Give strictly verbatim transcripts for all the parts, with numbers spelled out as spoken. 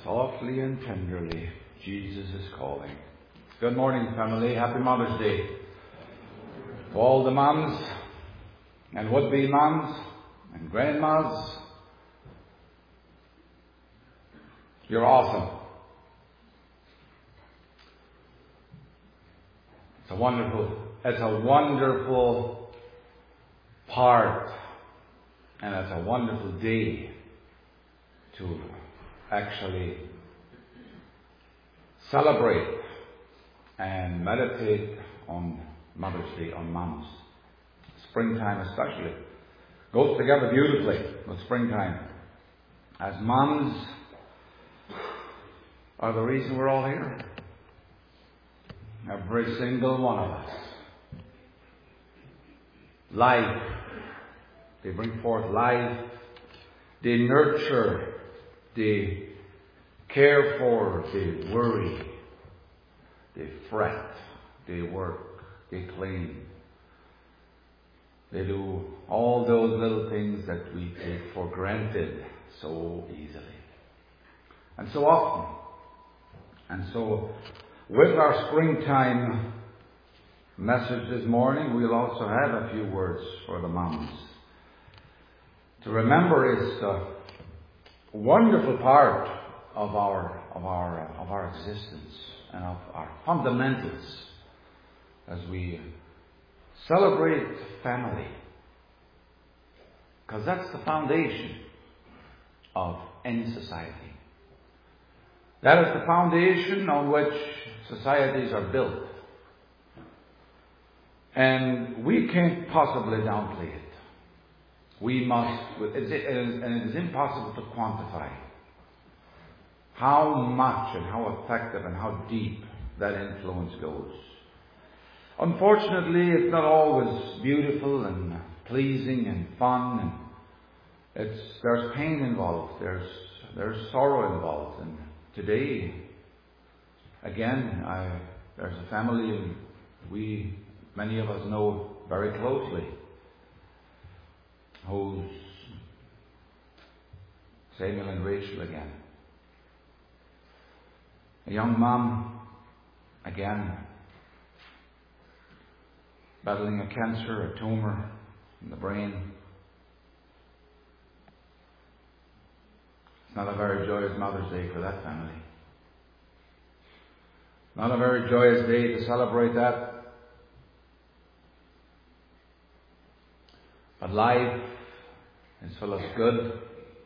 Softly and tenderly, Jesus is calling. Good morning, family. Happy Mother's Day. To all the moms and would-be moms and grandmas, you're awesome. It's a wonderful, it's a wonderful part, and it's a wonderful day to actually celebrate and meditate on Mother's Day, on moms. Springtime especially goes together beautifully with springtime, as moms are the reason we're all here. Every single one of us. Life. They bring forth life. They nurture. They care for. They worry. They fret. They work. They clean. They do all those little things that we take for granted so easily. And so often. And so, with our springtime message this morning, we'll also have a few words for the moms. To remember is a wonderful part of our of our of our existence and of our fundamentals as we celebrate family, because that's the foundation of any society. That is the foundation on which societies are built. And we can't possibly downplay it. We must, and it is impossible to quantify how much and how effective and how deep that influence goes. Unfortunately, it's not always beautiful and pleasing and fun, and it's there's pain involved, there's there's sorrow involved, and today, again, I, there's a family we, many of us know very closely, who's Samuel and Rachel again. A young mom, again, battling a cancer, a tumor in the brain. Not a very joyous Mother's Day for that family. Not a very joyous day to celebrate that. But life is full of good,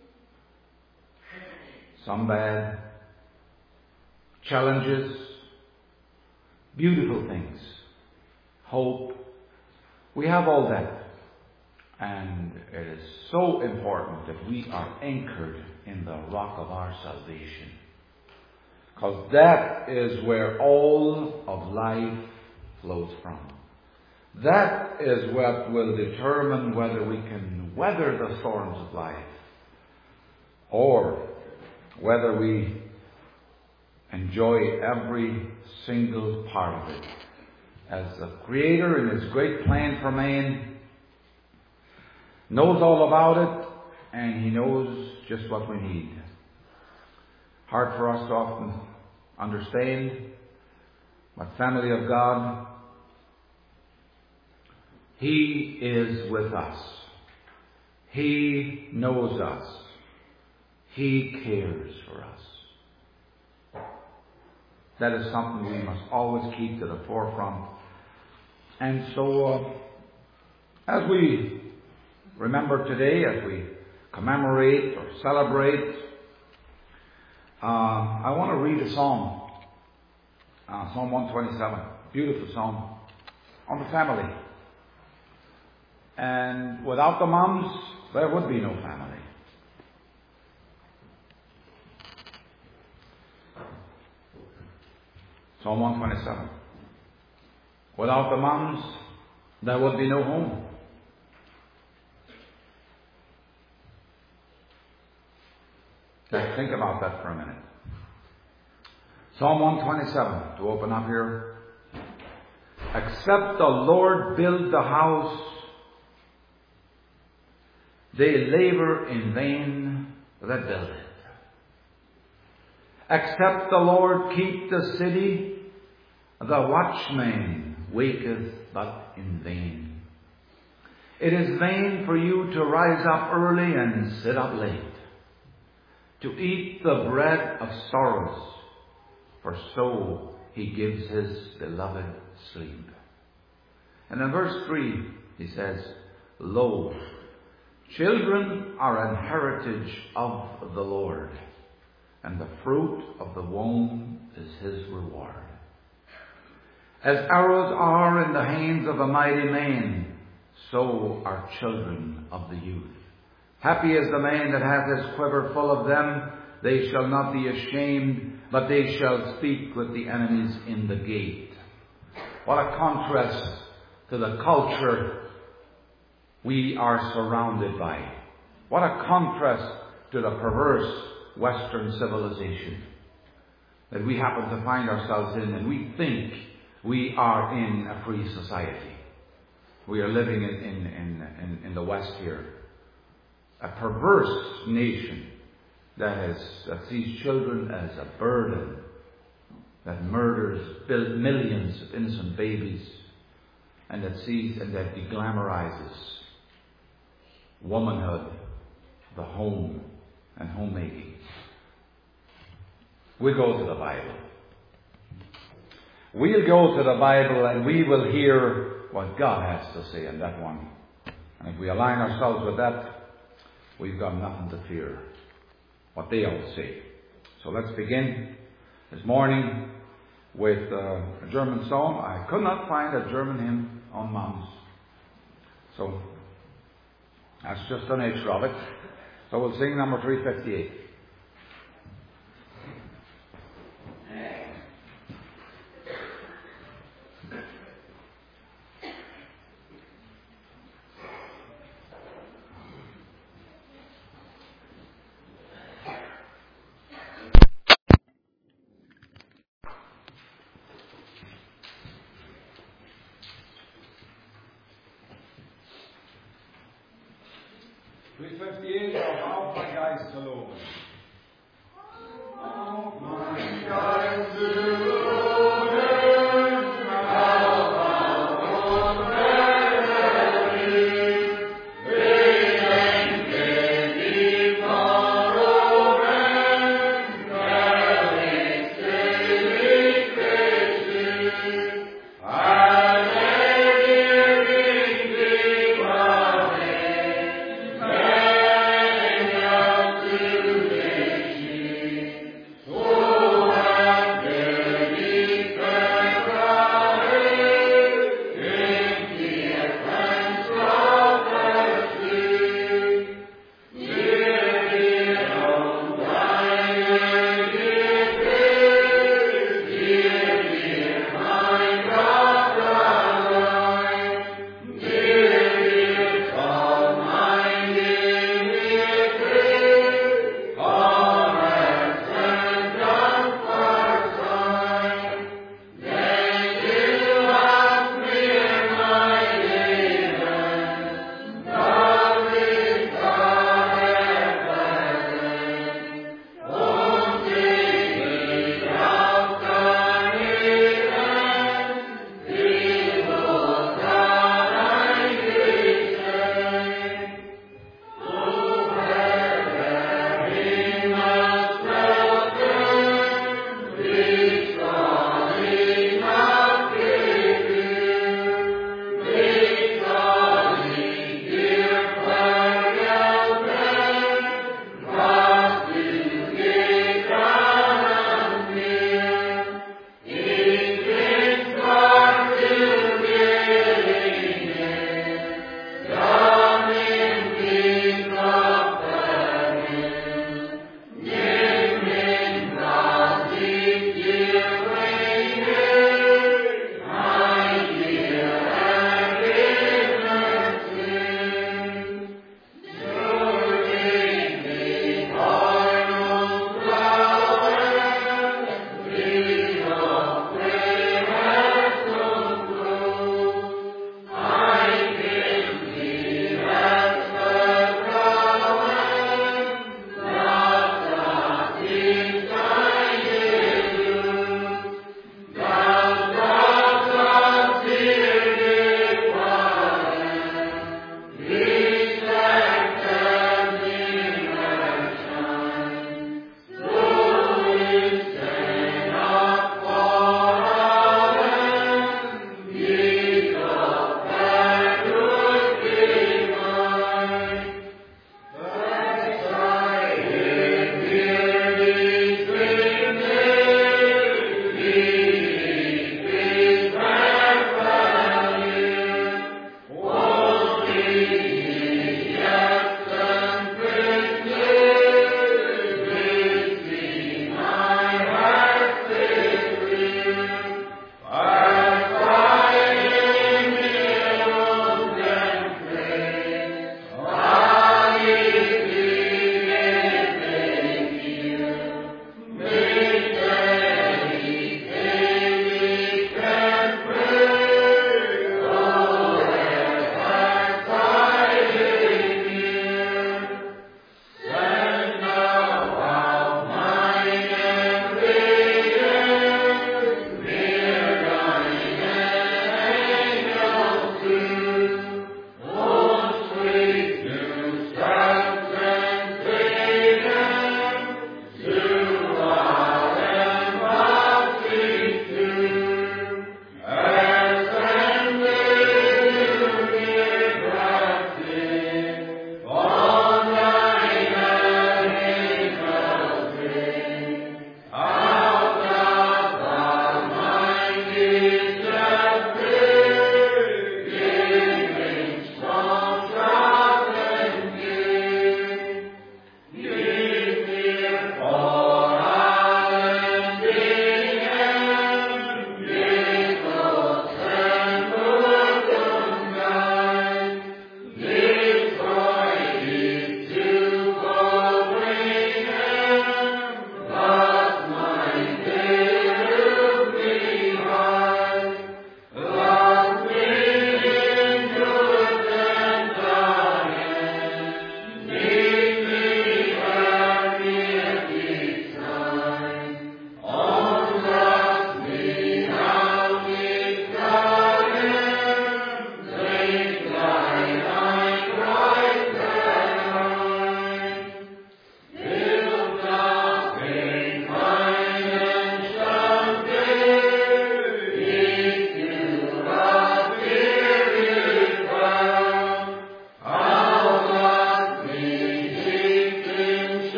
some bad, challenges, beautiful things, hope. We have all that. And it is so important that we are anchored in the rock of our salvation. Because that is where all of life flows from. That is what will determine whether we can weather the storms of life, or whether we enjoy every single part of it. As the Creator in His great plan for man knows all about it, and He knows just what we need. Hard for us to often understand, but family of God, He is with us. He knows us. He cares for us. That is something we must always keep to the forefront. And so, uh, as we remember today, as we commemorate or celebrate, uh, I want to read a psalm, uh, Psalm one twenty-seven, beautiful psalm on the family. And without the moms, there would be no family. Psalm one twenty-seven. Without the moms, there would be no home. Let's think about that for a minute. Psalm one twenty-seven, to open up here. Except the Lord build the house, they labor in vain that build it. Except the Lord keep the city, the watchman waketh but in vain. It is vain for you to rise up early and sit up late, to eat the bread of sorrows, for so he gives his beloved sleep. And in verse three, he says, Lo, children are an heritage of the Lord, and the fruit of the womb is his reward. As arrows are in the hands of a mighty man, so are children of the youth. Happy is the man that hath his quiver full of them. They shall not be ashamed, but they shall speak with the enemies in the gate. What a contrast to the culture we are surrounded by. What a contrast to the perverse Western civilization that we happen to find ourselves in, and we think we are in a free society. We are living in, in, in, in, in the West here. A perverse nation that, has, that sees children as a burden, that murders millions of innocent babies, and that sees and that deglamorizes womanhood, the home, and homemaking. We go to the Bible. We'll go to the Bible and we will hear what God has to say in that one. And if we align ourselves with that, we've got nothing to fear what they all say. So let's begin this morning with uh, a German song. I could not find a German hymn on Moms. So that's just an extra of it. So we'll sing number three fifty-eight. three fifty-eight of Auf mein Geist zu loben. Auf mein Geist zu loben. Hallelujah.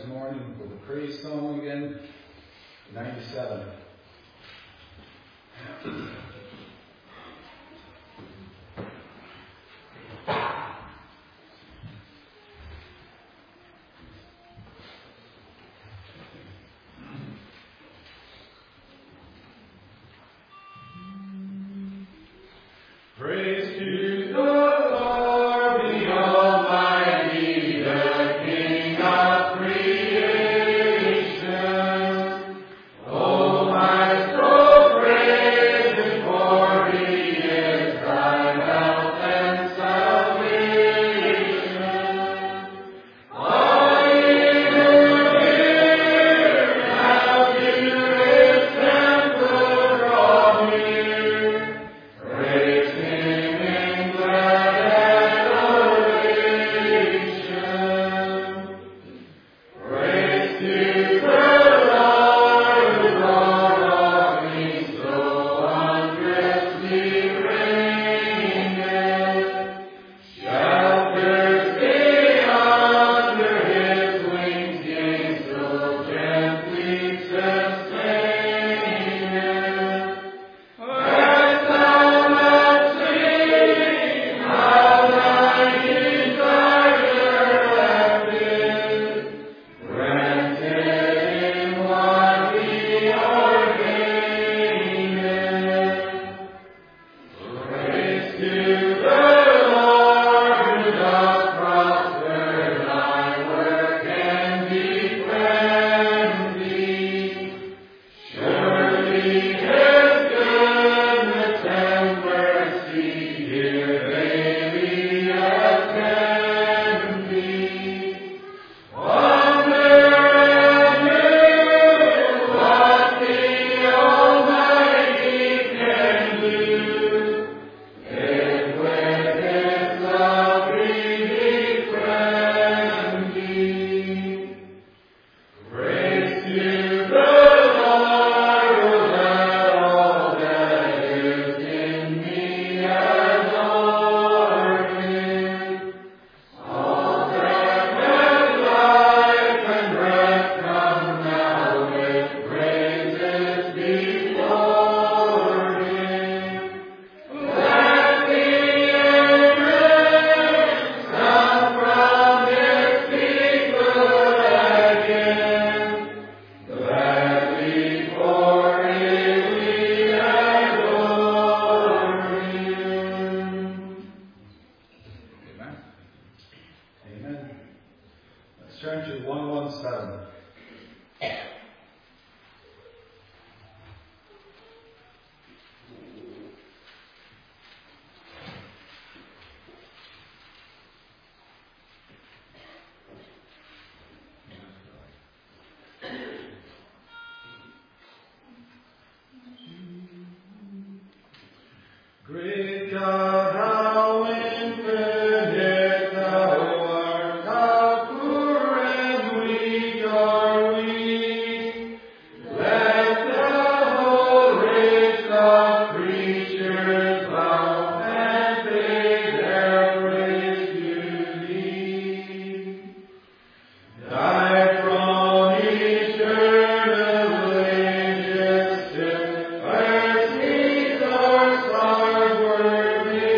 this morning with the praise song again, ninety-seven. Praise to the Lord, the Almighty, the King of creation. Oh, my soul, praise Him, for He is thy help and salvation. All ye who hear, now to His temple draw near. Praise Him in glad adoration. Praise to the Lord, who God of me so wondrously reigneth. Shelters thee under His wings, yea, so gently sustaineth. As thou dost sing, how thy desire hath been granted in what He ordaineth. Praise to the Lord, who doth prosper thy work and defend thee. Surely His goodness and mercy here daily attend thee. Wonder anew what the Almighty can do, if with His love He befriend thee. Praise to the Lord, O let all that is in me adore Him. All that has life and breath come now with praises before Him. Let the angels come from His people again. Gladly for Him we adore Him. Amen. Amen. Let's turn to one one seven. Great God, how infinite Thou art, how poor and weak are we. Let the whole race of creatures bow and pay their praise to Thee. Thy throne eternal ages still, where seas or stars were made.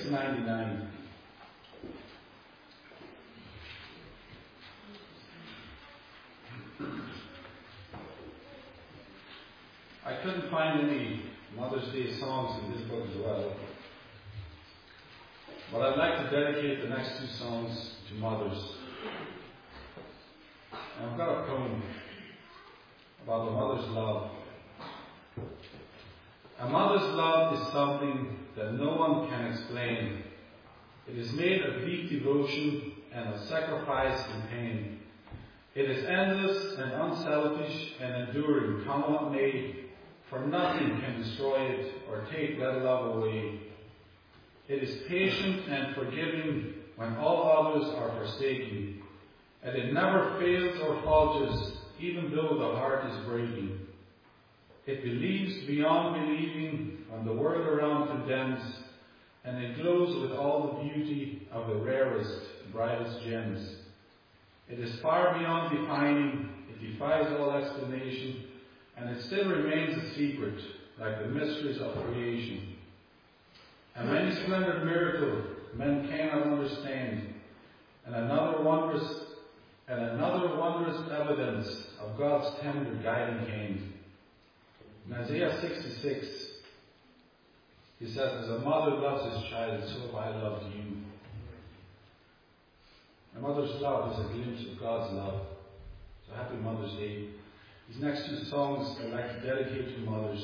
ninety-nine. I couldn't find any Mother's Day songs in this book as well. But I'd like to dedicate the next two songs to mothers. And I've got a poem about a mother's love. A mother's love is something that no one can explain. It is made of deep devotion and of sacrifice and pain. It is endless and unselfish and enduring, come what may, for nothing can destroy it or take that love away. It is patient and forgiving when all others are forsaken, and it never fails or falters, even though the heart is breaking. It believes beyond believing when the world around condemns, and it glows with all the beauty of the rarest, brightest gems. It is far beyond defining, it defies all explanation, and it still remains a secret, like the mysteries of creation. A many splendid miracle men cannot understand, and another wondrous and another wondrous evidence of God's tender guiding hand. In Isaiah sixty-six, he says, as a mother loves his child, so have I loved you. A mother's love is a glimpse of God's love. So happy Mother's Day. These next two songs I'd like to dedicate to mothers.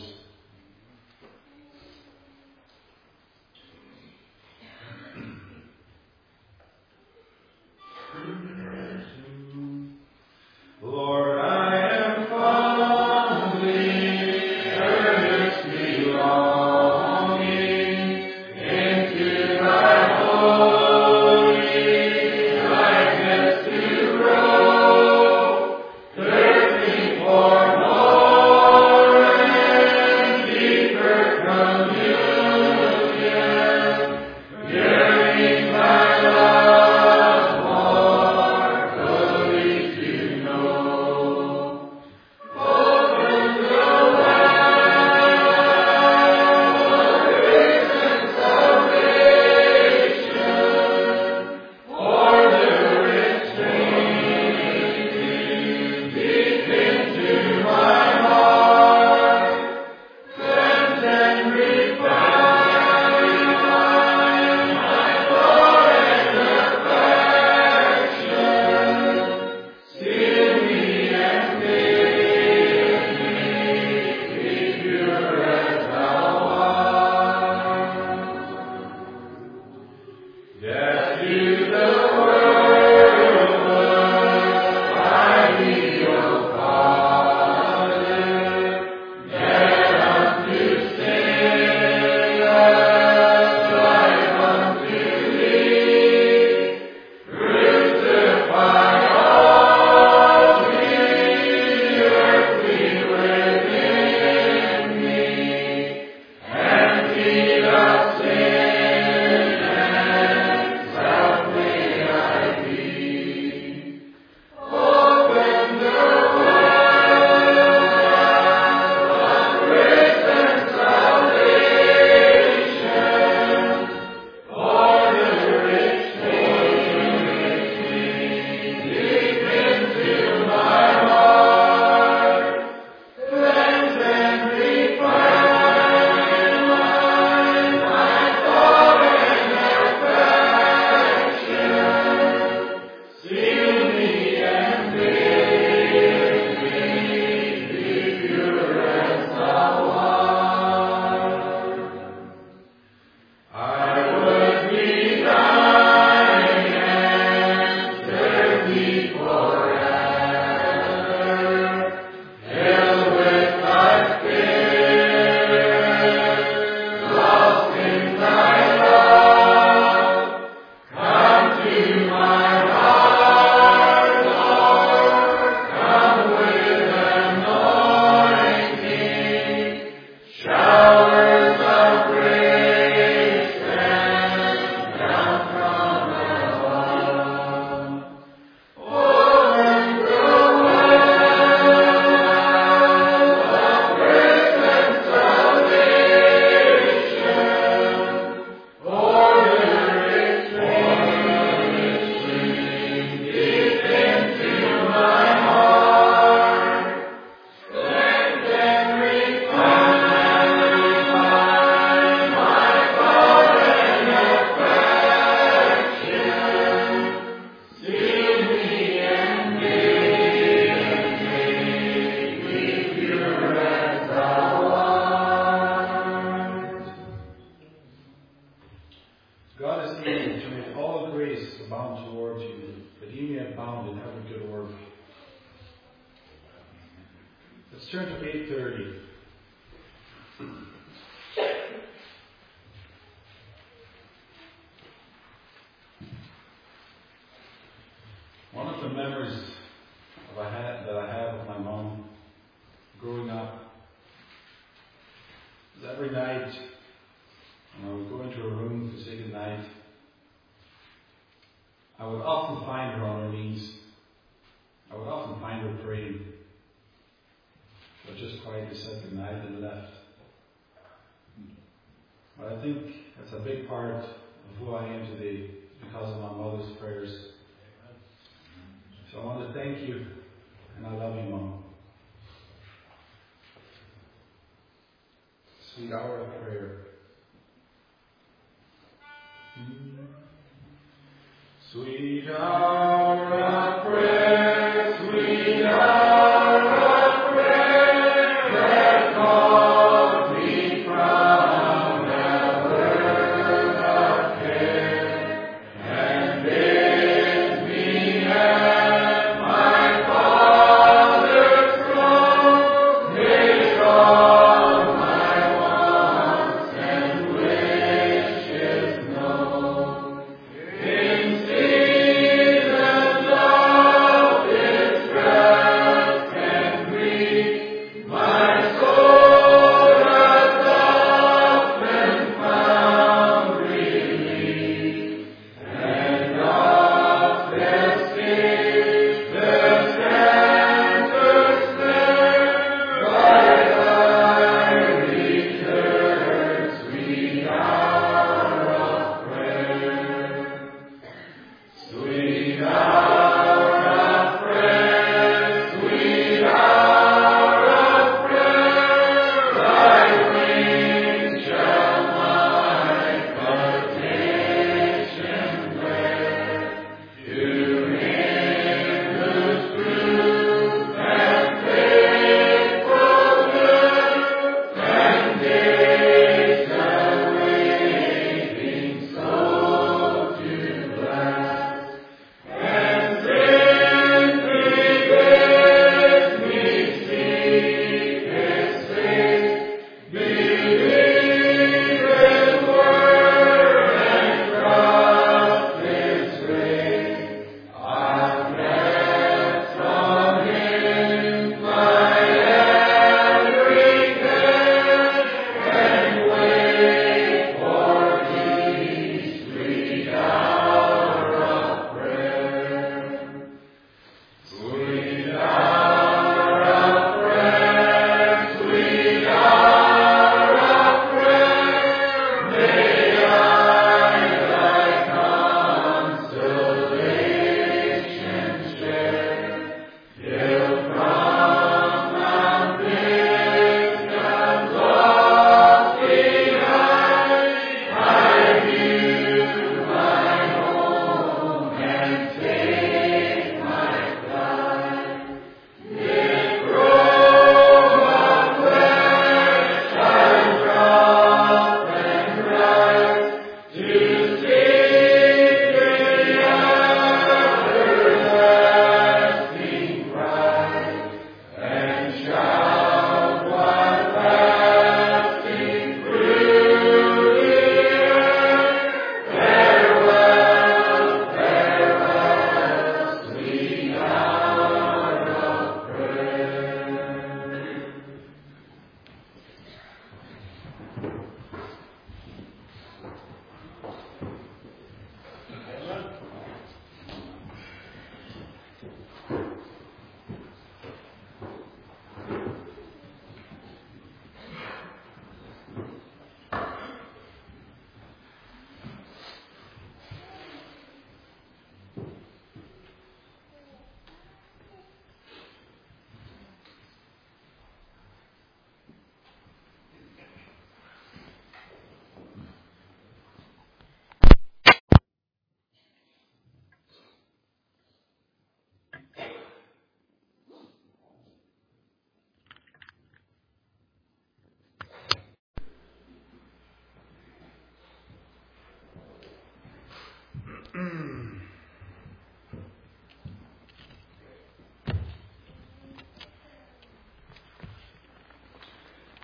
Lord, I am fondly, earnestly longing into thy holy likeness to grow, thirsting for more and praying to make all grace abound towards you, that ye may abound in every good work. Let's turn to page thirty. One of the memories that I had, that I have of my mom growing up is every night when I would go into her room to say goodnight, I would often find her on her knees. I would often find her praying. But just quietly said goodnight and left. But I think that's a big part of who I am today because of my mother's prayers. So I want to thank you, and I love you, Mom. Sweet hour of prayer. Sweet hour of prayer, sweet hour of prayer, that calls me from the world of care, and bids me at my Father's throne, make all my wants and wishes known. In season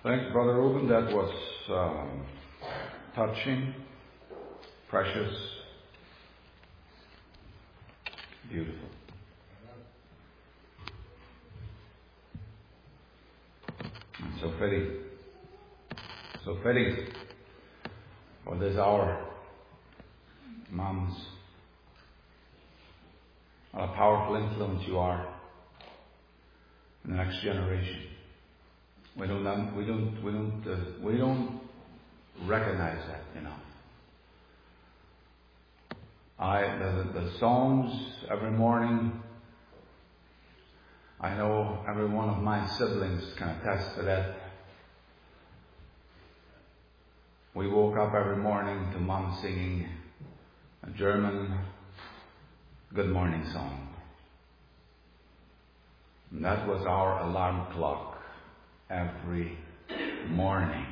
Thanks, Brother Reuben. That was um, touching, precious, beautiful. And so fitting. So fitting for this hour. Moms, what a powerful influence you are in the next generation. We don't, we don't, we don't, uh, we don't recognize that enough. I, the, the songs every morning, I know every one of my siblings can attest to that. We woke up every morning to Mom singing a German good morning song. And that was our alarm clock every morning.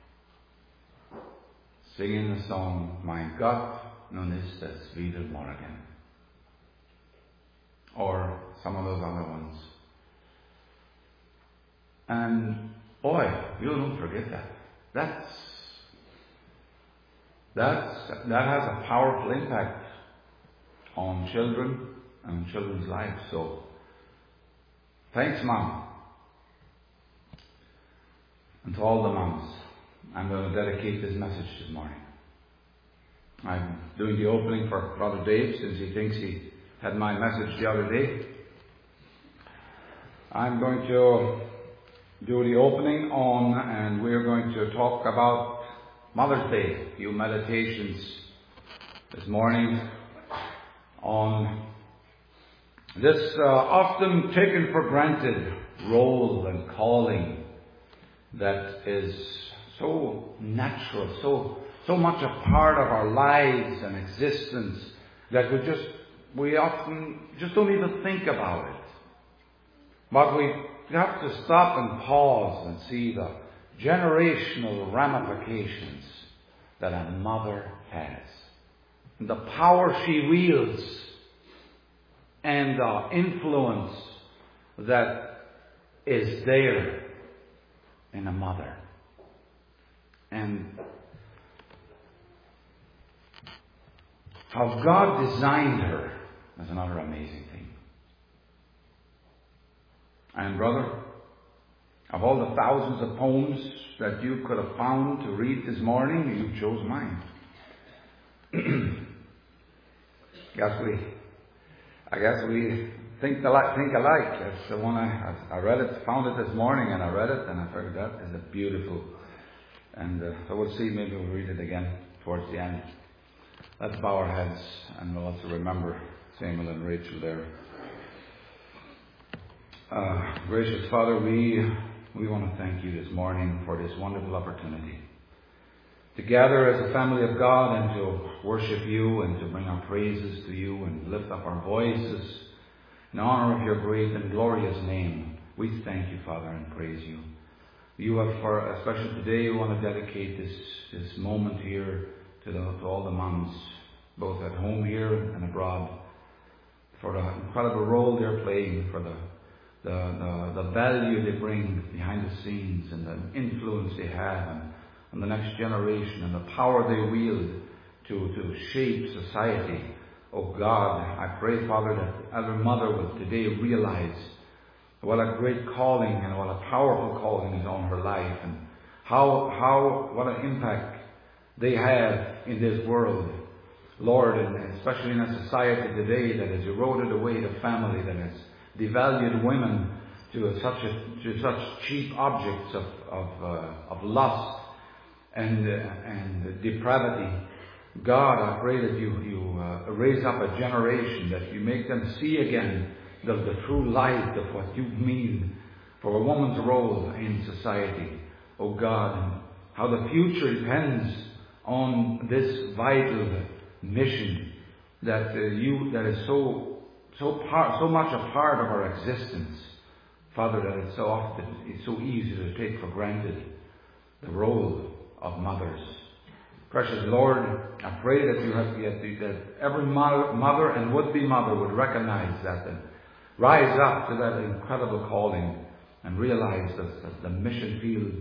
Singing the song, Mein Gott, nun ist es wieder morgen. Or some of those other ones. And boy, you don't forget that. That's, that's, that has a powerful impact on children and children's lives. So, thanks, Mom. And to all the moms, I'm going to dedicate this message this morning. I'm doing the opening for Brother Dave since he thinks he had my message the other day. I'm going to do the opening on, and we're going to talk about Mother's Day. A few meditations this morning on this uh, often taken for granted role and calling that is so natural, so so much a part of our lives and existence that we just we often just don't even think about it. But we have to stop and pause and see the generational ramifications that a mother has, and the power she wields, and the influence that is there in a mother. And how God designed her is another amazing thing. And brother, of all the thousands of poems that you could have found to read this morning, you chose mine. guess we, I guess we think alike. Think alike. That's the one I, I read it, found it this morning, and I read it, and I figured that is a beautiful. And uh, so we'll see. Maybe we'll read it again towards the end. Let's bow our heads, and we'll also remember Samuel and Rachel there. Uh, gracious Father, we we want to thank you this morning for this wonderful opportunity to gather as a family of God and to worship you and to bring our praises to you and lift up our voices in honor of your great and glorious name. We thank you, Father, and praise you. You have, for especially today, we want to dedicate this this moment here to, the, to all the moms, both at home here and abroad, for the incredible role they're playing, for the The, the, the value they bring behind the scenes and the influence they have and, and the next generation and the power they wield to, to shape society. Oh God, I pray, Father, that every mother will today realize what a great calling and what a powerful calling is on her life, and how, how what an impact they have in this world, Lord, and especially in a society today that has eroded away the family, that has devalued women to such a, to such cheap objects of of, uh, of lust and uh, and depravity. God, I pray that you you uh, raise up a generation, that you make them see again the, the true light of what you mean for a woman's role in society. Oh God, and how the future depends on this vital mission that uh, you that is so. So part, so much a part of our existence, Father, that it's so often, it's so easy to take for granted the role of mothers. Precious Lord, I pray that you have that every mother, mother and would-be mother would recognize that and rise up to that incredible calling and realize that, that the mission field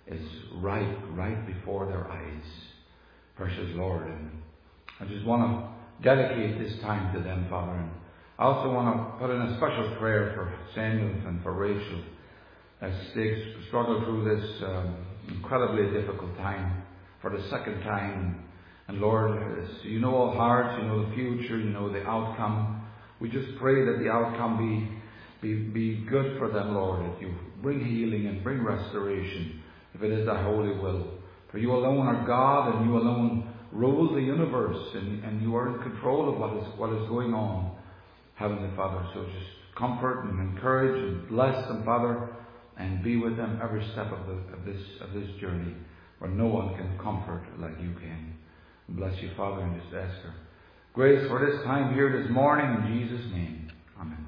is right, right before their eyes. Precious Lord. And I just want to dedicate this time to them, Father. And I also want to put in a special prayer for Samuel and for Rachel as they struggle through this um, incredibly difficult time for the second time. And Lord, you know all hearts, you know the future, you know the outcome. We just pray that the outcome be, be, be good for them, Lord, that you bring healing and bring restoration, if it is thy holy will. For you alone are God, and you alone rule the universe, and, and you are in control of what is, what is going on, Heavenly Father. So just comfort and encourage and bless them, Father, and be with them every step of, the, of, this, of this journey, where no one can comfort like you can. Bless you, Father, and just ask her grace for this time here this morning, in Jesus' name. Amen.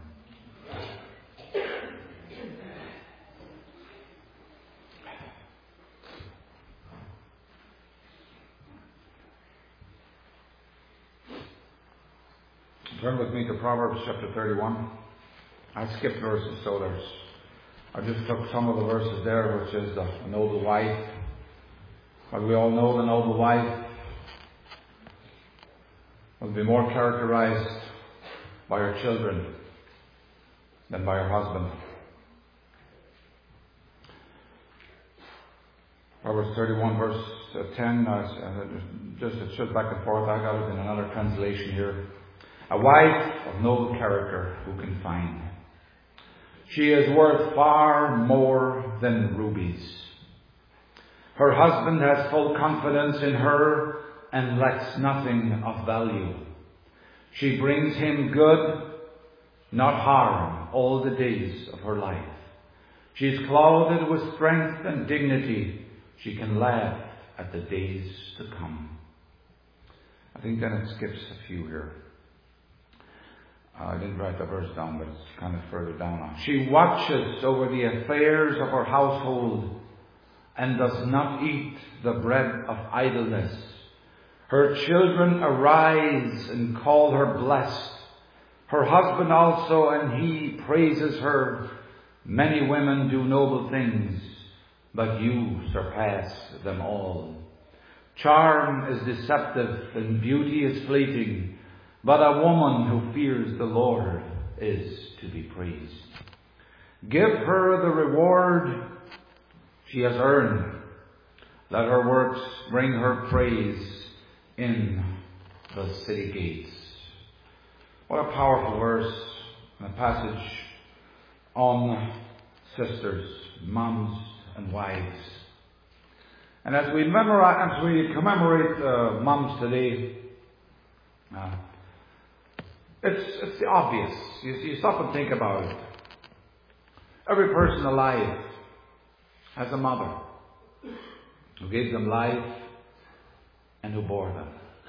Turn with me to Proverbs chapter thirty-one. I skipped verses, so there's I just took some of the verses there, which is the noble wife. But we all know the noble wife will be more characterized by her children than by her husband. Proverbs thirty-one verse ten, uh, just it shows back and forth. I got it in another translation here. A wife of noble character who can find? She is worth far more than rubies. Her husband has full confidence in her and lacks nothing of value. She brings him good, not harm, all the days of her life. She is clothed with strength and dignity. She can laugh at the days to come. I think then it skips a few here. Uh, I didn't write the verse down, but it's kind of further down on. She watches over the affairs of her household and does not eat the bread of idleness. Her children arise and call her blessed. Her husband also, and he praises her. Many women do noble things, but you surpass them all. Charm is deceptive and beauty is fleeting, but a woman who fears the Lord is to be praised. Give her the reward she has earned. Let her works bring her praise in the city gates. What a powerful verse and a passage on sisters, moms and wives. And as we memorize, as we commemorate uh, moms today, uh, it's it's the obvious. You, you stop and think about it. Every person alive has a mother who gave them life and who bore them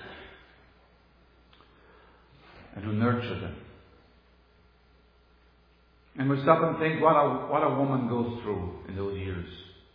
and who nurtured them. And we stop and think what a what a woman goes through in those years.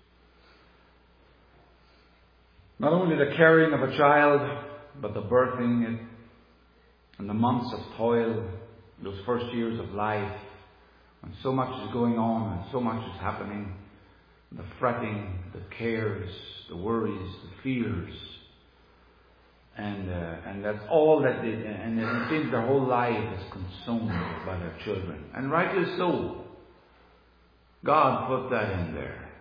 Not only the carrying of a child, but the birthing it, and the months of toil, those first years of life, when so much is going on and so much is happening. The fretting, the cares, the worries, the fears. And uh, and that's all that they, and it seems their whole life is consumed by their children. And rightly so. God put that in there.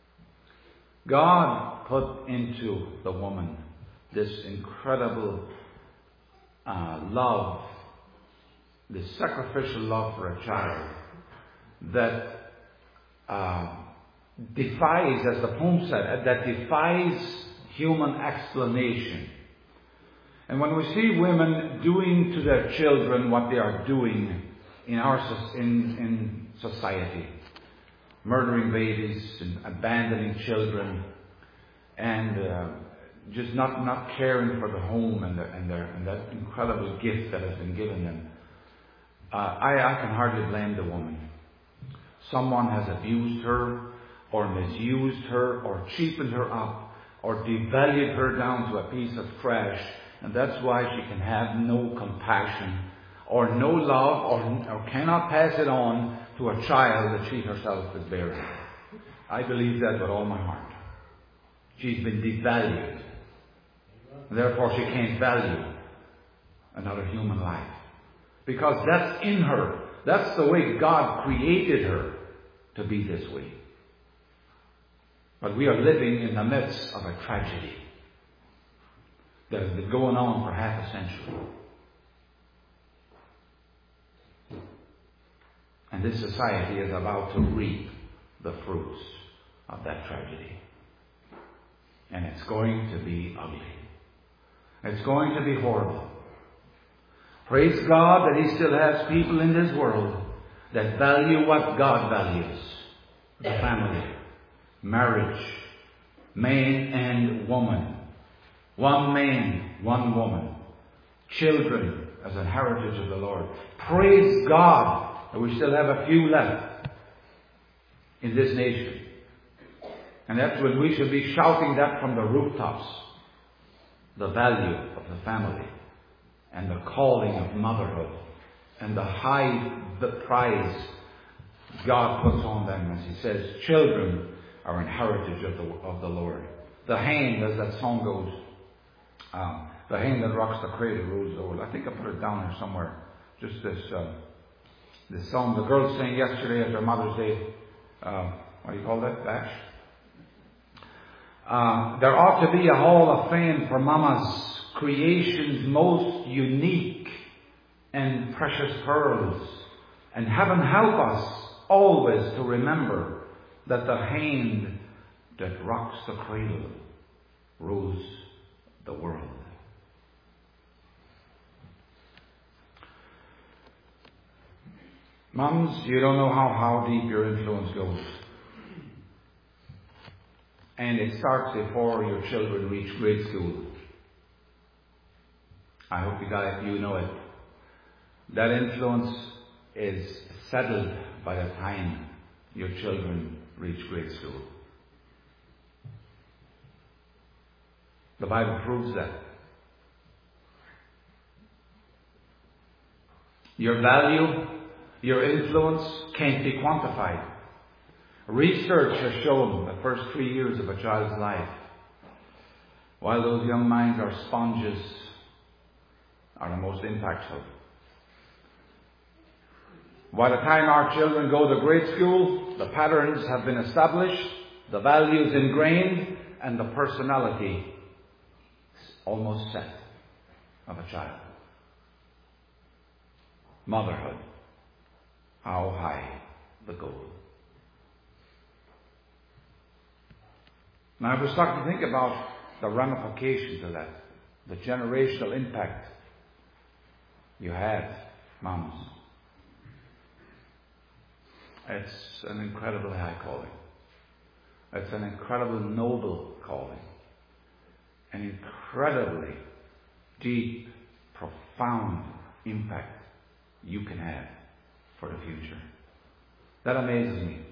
God put into the woman this incredible uh, love, this sacrificial love for a child that uh, defies, as the poem said, that defies human explanation. And when we see women doing to their children what they are doing in our in, in society, murdering babies and abandoning children, and uh, just not, not caring for the home and, the, and, their, and that incredible gift that has been given them, uh, I, I can hardly blame the woman. Someone has abused her, or misused her, or cheapened her up, or devalued her down to a piece of trash. And that's why she can have no compassion, or no love, or, or cannot pass it on to a child that she herself is bearing. I believe that with all my heart. She's been devalued. Therefore, she can't value another human life. Because that's in her. That's the way God created her to be this way. But we are living in the midst of a tragedy that has been going on for half a century. And this society is about to reap the fruits of that tragedy. And it's going to be ugly. It's going to be horrible. Praise God that He still has people in this world that value what God values. The family, marriage, man and woman. One man, one woman. Children as a heritage of the Lord. Praise God that we still have a few left in this nation. And that's when we should be shouting that from the rooftops. The value of the family and the calling of motherhood and the high the prize God puts on them, as He says, children are an heritage of the, of the Lord. The hand, as that song goes, um, the hand that rocks the cradle rules the world. I think I put it down here somewhere. Just this uh, this song the girls sang yesterday at their Mother's Day. Uh, what do you call that? Bash. Uh, there ought to be a hall of fame for mamas, creation's most unique and precious pearls. And heaven help us always to remember that the hand that rocks the cradle rules the world. Mums, you don't know how, how deep your influence goes. And it starts before your children reach grade school. I hope you guys, you know it. That influence is settled by the time your children reach grade school. The Bible proves that. Your value, your influence can't be quantified. Research has shown the first three years of a child's life, while those young minds are sponges, are the most impactful. By the time our children go to grade school, the patterns have been established, the values ingrained, and the personality almost set of a child. Motherhood. How high the goal. Now, if we start to think about the ramifications of that, the generational impact you have, moms, it's an incredibly high calling. It's an incredibly noble calling. An incredibly deep, profound impact you can have for the future. That amazes me.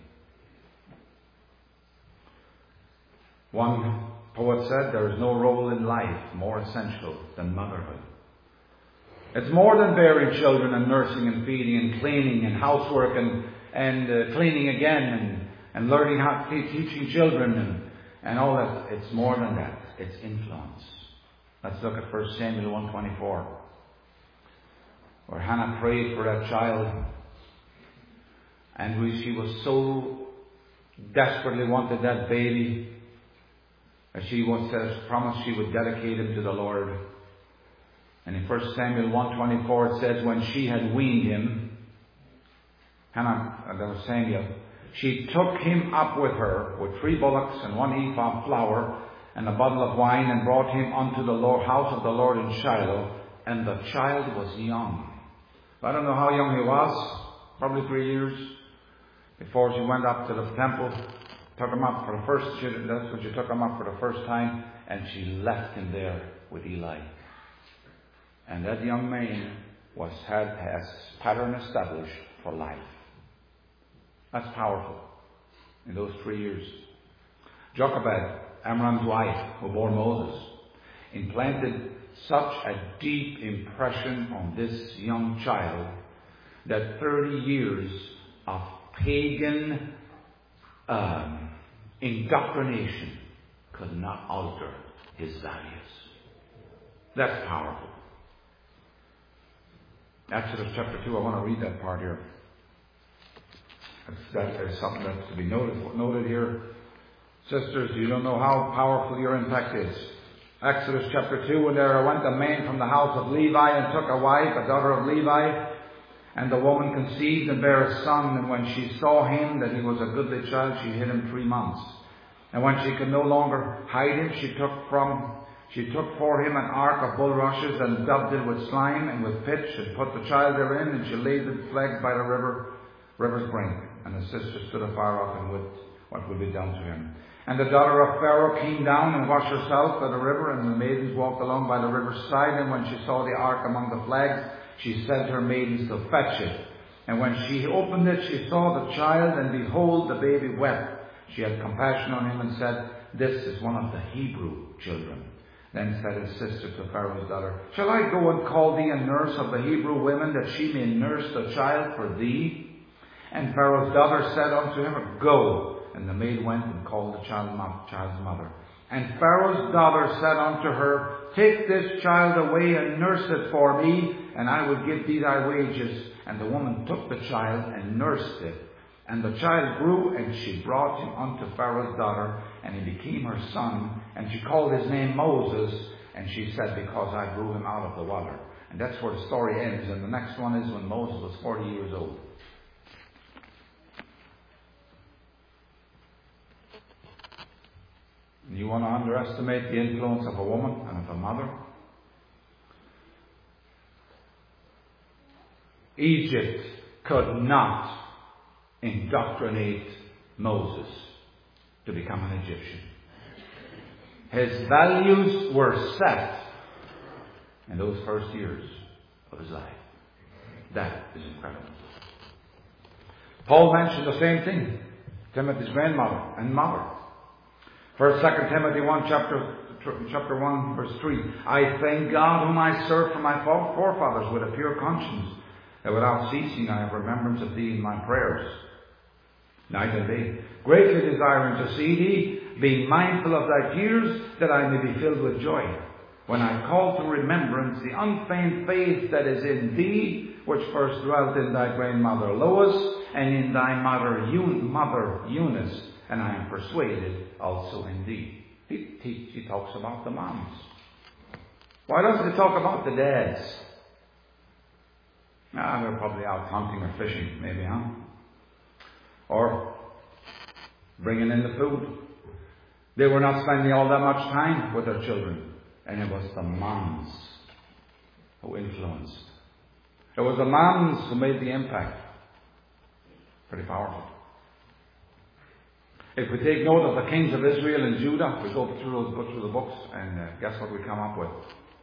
One poet said, there is no role in life more essential than motherhood. It's more than bearing children and nursing and feeding and cleaning and housework and, and uh, cleaning again and, and learning how to teach, teaching children and, and all that. It's more than that. It's influence. Let's look at First Samuel one twenty-four, where Hannah prayed for that child, and we, she was so desperately wanted that baby, as she once says, promised she would dedicate him to the Lord. And in First Samuel one twenty-four it says, when she had weaned him, Hannah, uh, that was Samuel, she took him up with her with three bullocks and one ephah of flour and a bottle of wine, and brought him unto the Lord, house of the Lord in Shiloh, and the child was young. I don't know how young he was, probably three years, before she went up to the temple, took him up for the first, that's when she took him up for the first time, and she left him there with Eli. And that young man was had has pattern established for life. That's powerful in those three years. Jochebed, Amram's wife, who bore Moses, implanted such a deep impression on this young child that thirty years of pagan um, indoctrination could not alter his values. That's powerful. Exodus chapter two, I want to read that part here. That is something that's to be noted, noted here. Sisters, you don't know how powerful your impact is. Exodus chapter two, when there went a man from the house of Levi and took a wife, a daughter of Levi, and the woman conceived and bare a son, and when she saw him that he was a goodly child, she hid him three months. And when she could no longer hide him, she took from she took for him an ark of bulrushes and daubed it with slime and with pitch, and put the child therein, and she laid the flags by the river river's brink. And the sister stood afar off and would what would be done to him. And the daughter of Pharaoh came down and washed herself by the river, and the maidens walked along by the river's side. And when she saw the ark among the flags, she sent her maidens to fetch it. And when she opened it, she saw the child, and behold, the baby wept. She had compassion on him and said, "This is one of the Hebrew children." Then said his sister to Pharaoh's daughter, "Shall I go and call thee a nurse of the Hebrew women, that she may nurse the child for thee?" And Pharaoh's daughter said unto him, "Go." And the maid went and called the child's mother. And Pharaoh's daughter said unto her, "Take this child away and nurse it for me, and I will give thee thy wages." And the woman took the child and nursed it. And the child grew, and she brought him unto Pharaoh's daughter, and he became her son. And she called his name Moses, and she said, "Because I grew him out of the water." And that's where the story ends. And the next one is when Moses was forty years old. You want to underestimate the influence of a woman and of a mother? Egypt could not indoctrinate Moses to become an Egyptian. His values were set in those first years of his life. That is incredible. Paul mentioned the same thing. Timothy's grandmother and mother. First, Second Timothy one, chapter chapter one, verse three. "I thank God whom I serve for my forefathers with a pure conscience, that without ceasing I have remembrance of thee in my prayers, night and day, greatly desiring to see thee, being mindful of thy tears, that I may be filled with joy, when I call to remembrance the unfeigned faith that is in thee, which first dwelt in thy grandmother Lois, and in thy mother, Un- mother Eunice, and I am persuaded also in thee." He, he, he talks about the moms. Why doesn't he talk about the dads? Ah, they're probably out hunting or fishing, maybe, huh? Or bringing in the food. They were not spending all that much time with their children. And it was the moms who influenced. It was the moms who made the impact. Pretty powerful. If we take note of the kings of Israel and Judah, we go through those, go through the books, and uh, guess what we come up with?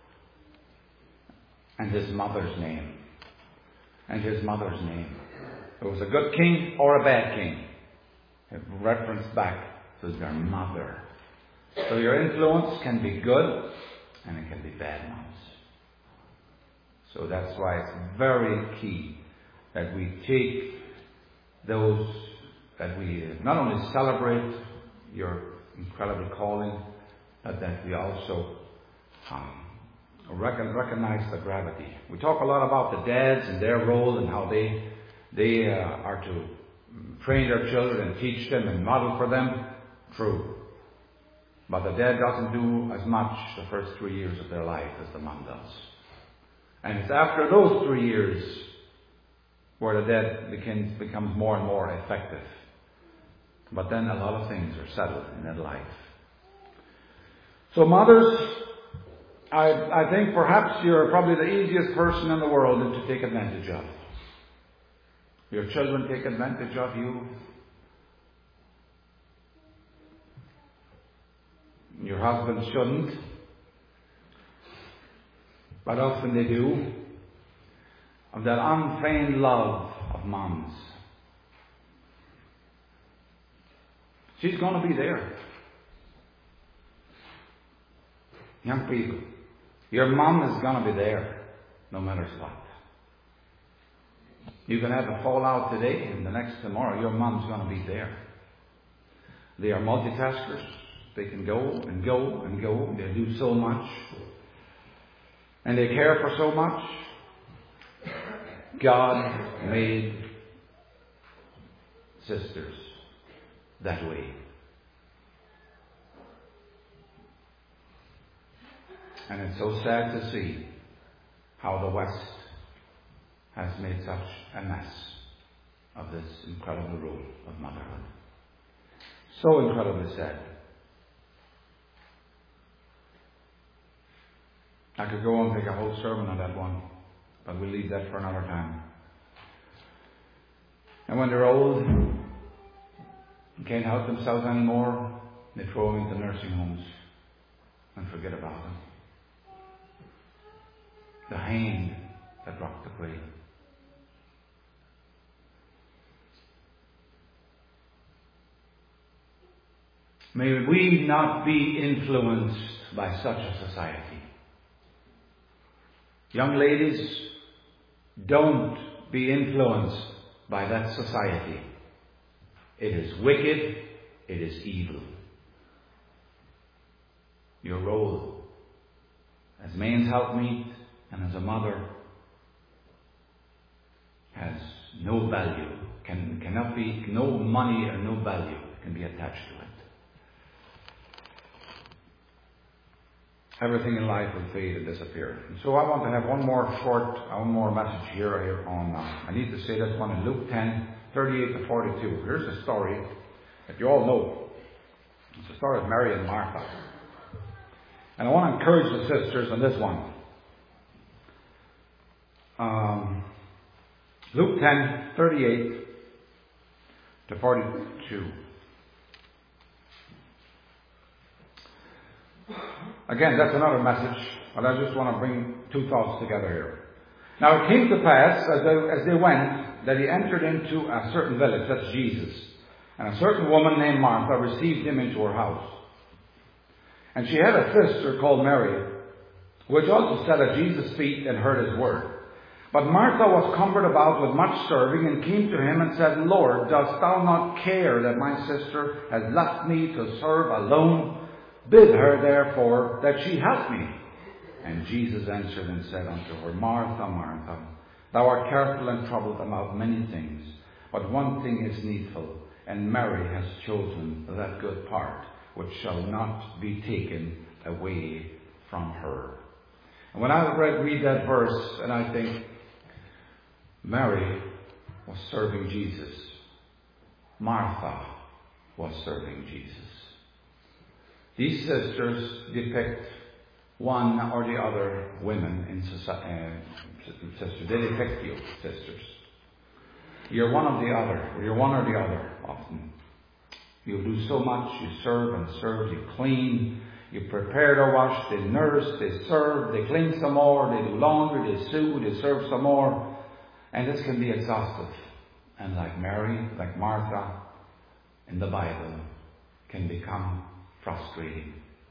And his mother's name. And his mother's name. It was a good king or a bad king. It referenced back to their mother. So your influence can be good, and it can be bad ones. So that's why it's very key that we take those, that we not only celebrate your incredible calling, but that we also um, reckon, recognize the gravity. We talk a lot about the dads and their role and how they they uh, are to train their children and teach them and model for them. True. But the dad doesn't do as much the first three years of their life as the mom does. And it's after those three years where the dad begins, becomes more and more effective. But then a lot of things are settled in that life. So mothers, I, I think perhaps you're probably the easiest person in the world to take advantage of. Your children take advantage of you. Your husband shouldn't. But often they do. Of that unfeigned love of moms. She's going to be there. Young people, your mom is going to be there no matter what. You can have a fallout today and the next tomorrow your mom's going to be there. They are multitaskers. They can go and go and go. They do so much. And they care for so much. God made sisters that way. And it's so sad to see how the West has made such a mess of this incredible role of motherhood. So incredibly sad. I could go and take a whole sermon on that one, but we'll leave that for another time. And when they're old and can't help themselves anymore, they throw them into nursing homes and forget about them. The hand that rocked the cradle. May we not be influenced by such a society. Young ladies, don't be influenced by that society. It is wicked. It is evil. Your role as man's helpmeet and as a mother has no value, can, cannot be, no money or no value can be attached to it. Everything in life will fade and disappear. And so I want to have one more short, one more message here, here on, uh, I need to say this one in Luke ten, thirty-eight to forty-two. Here's a story that you all know. It's the story of Mary and Martha. And I want to encourage the sisters on this one. Um, Luke ten, thirty-eight to forty-two. Again, that's another message, but I just want to bring two thoughts together here. Now it came to pass, as they, as they went, that he entered into a certain village, that's Jesus. And a certain woman named Martha received him into her house. And she had a sister called Mary, which also sat at Jesus' feet and heard his word. But Martha was cumbered about with much serving, and came to him and said, Lord, dost thou not care that my sister has left me to serve alone? Bid her therefore that she help me. And Jesus answered and said unto her, Martha, Martha, thou art careful and troubled about many things, but one thing is needful, and Mary has chosen that good part, which shall not be taken away from her. And when I read, read that verse, and I think, Mary was serving Jesus. Martha was serving Jesus. These sisters depict one or the other women in society. Uh, sisters. They depict you, sisters. You're one of the other. Or you're one or the other often. You do so much. You serve and serve. You clean. You prepare to wash. They nurse. They serve. They clean some more. They do laundry. They sew. They serve some more. And this can be exhaustive. And like Mary, like Martha in the Bible, can become frustrating.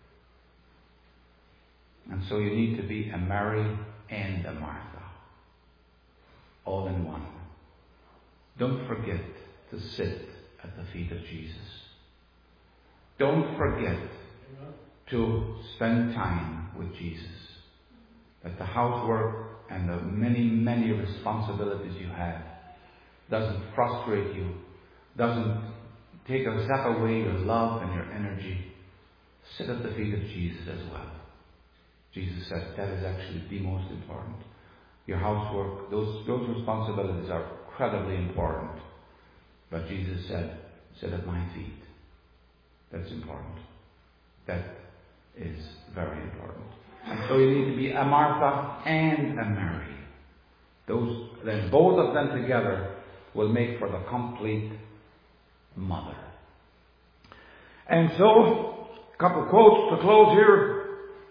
And so you need to be a Mary and a Martha, all in one. Don't forget to sit at the feet of Jesus. Don't forget to spend time with Jesus. That the housework and the many, many responsibilities you have doesn't frustrate you, doesn't take a zap away your love and your energy. Sit at the feet of Jesus as well. Jesus said that is actually the most important. Your housework, those, those responsibilities are incredibly important. But Jesus said, sit at my feet. That's important. That is very important. And so you need to be a Martha and a Mary. Those, then both of them together will make for the complete mother. And so, a couple of quotes to close here.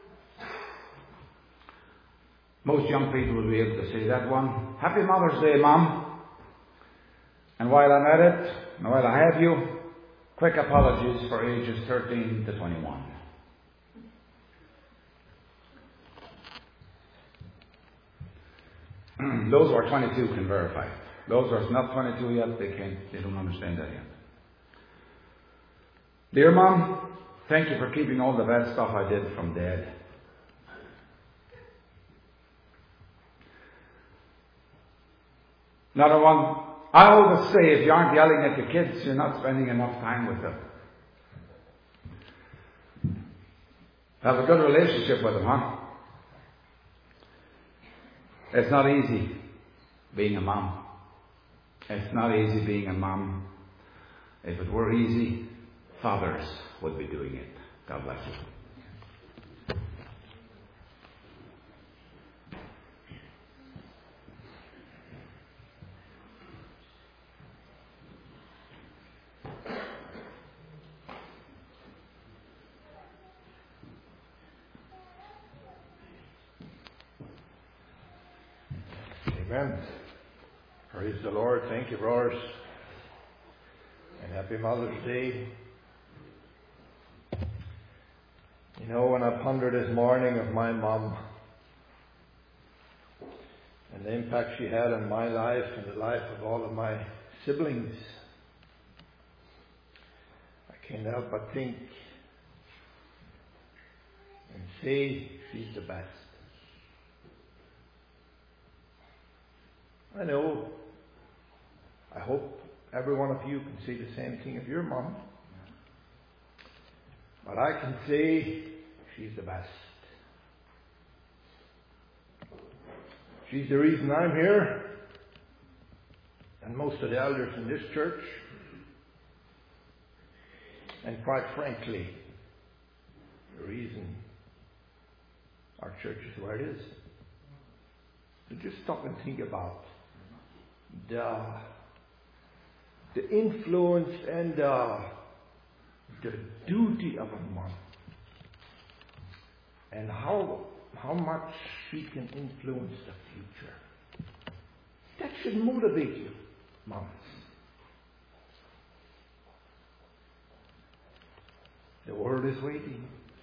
Most young people will be able to say that one. Happy Mother's Day, Mom. And while I'm at it, and while I have you, quick apologies for ages thirteen to twenty-one. Those who are twenty-two can verify. Those who are not twenty-two yet, they can't, they don't understand that yet. Dear Mom, Thank you for keeping all the bad stuff I did from Dad. Another one, I always say, if you aren't yelling at your kids, you're not spending enough time with them. Have a good relationship with them, huh? It's not easy being a mom. It's not easy being a mom. If it were easy, fathers would be doing it. God bless you. Amen. Praise the Lord. Thank you, brothers. And happy Mother's Day. You know, when I pondered this morning of my mom and the impact she had on my life and the life of all of my siblings, I can't help but think and say she's the best. I know, I hope every one of you can say the same thing of your mom. But I can say she's the best. She's the reason I'm here, and most of the elders in this church. And quite frankly, the reason our church is where it is. So just stop and think about the, the influence and uh, the duty of a mom, and how how much she can influence the future. That should motivate you, moms. The world is waiting.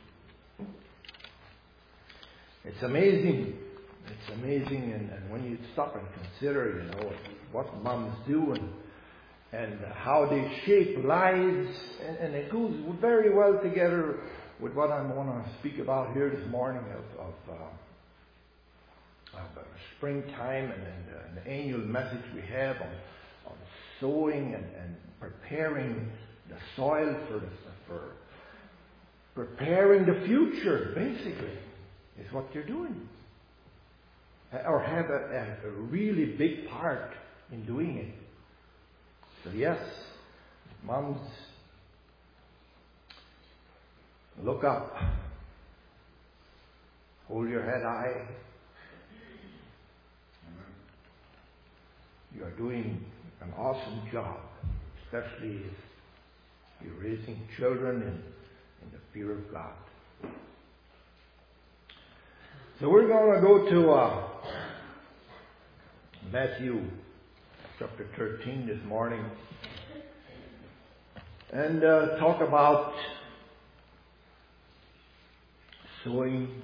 It's amazing. It's amazing, and, and when you stop and consider, you know, what moms do and and how they shape lives, and, and it goes very well together with what I want to speak about here this morning of, of, uh, of uh, springtime and, and uh, the annual message we have on, on sowing and, and preparing the soil for the, for preparing the future. Basically, is what you're doing, or have a, a, a really big part in doing it. So yes, moms, look up. Hold your head high. You are doing an awesome job, especially if you're raising children in, in the fear of God. So we're going to go to uh, Matthew chapter thirteen this morning and uh, talk about sowing.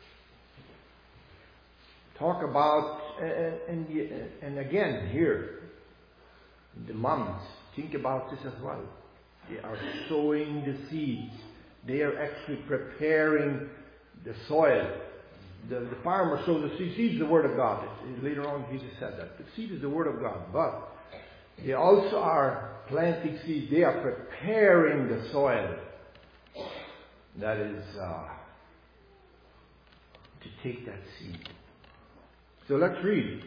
Talk about, and, and, and again here, the moms, think about this as well. They are sowing the seeds. They are actually preparing the soil. The, the farmer sows the seed. Seed is the Word of God. It, later on, Jesus said that. The seed is the Word of God. But they also are planting seeds. They are preparing the soil. That is uh, to take that seed. So let's read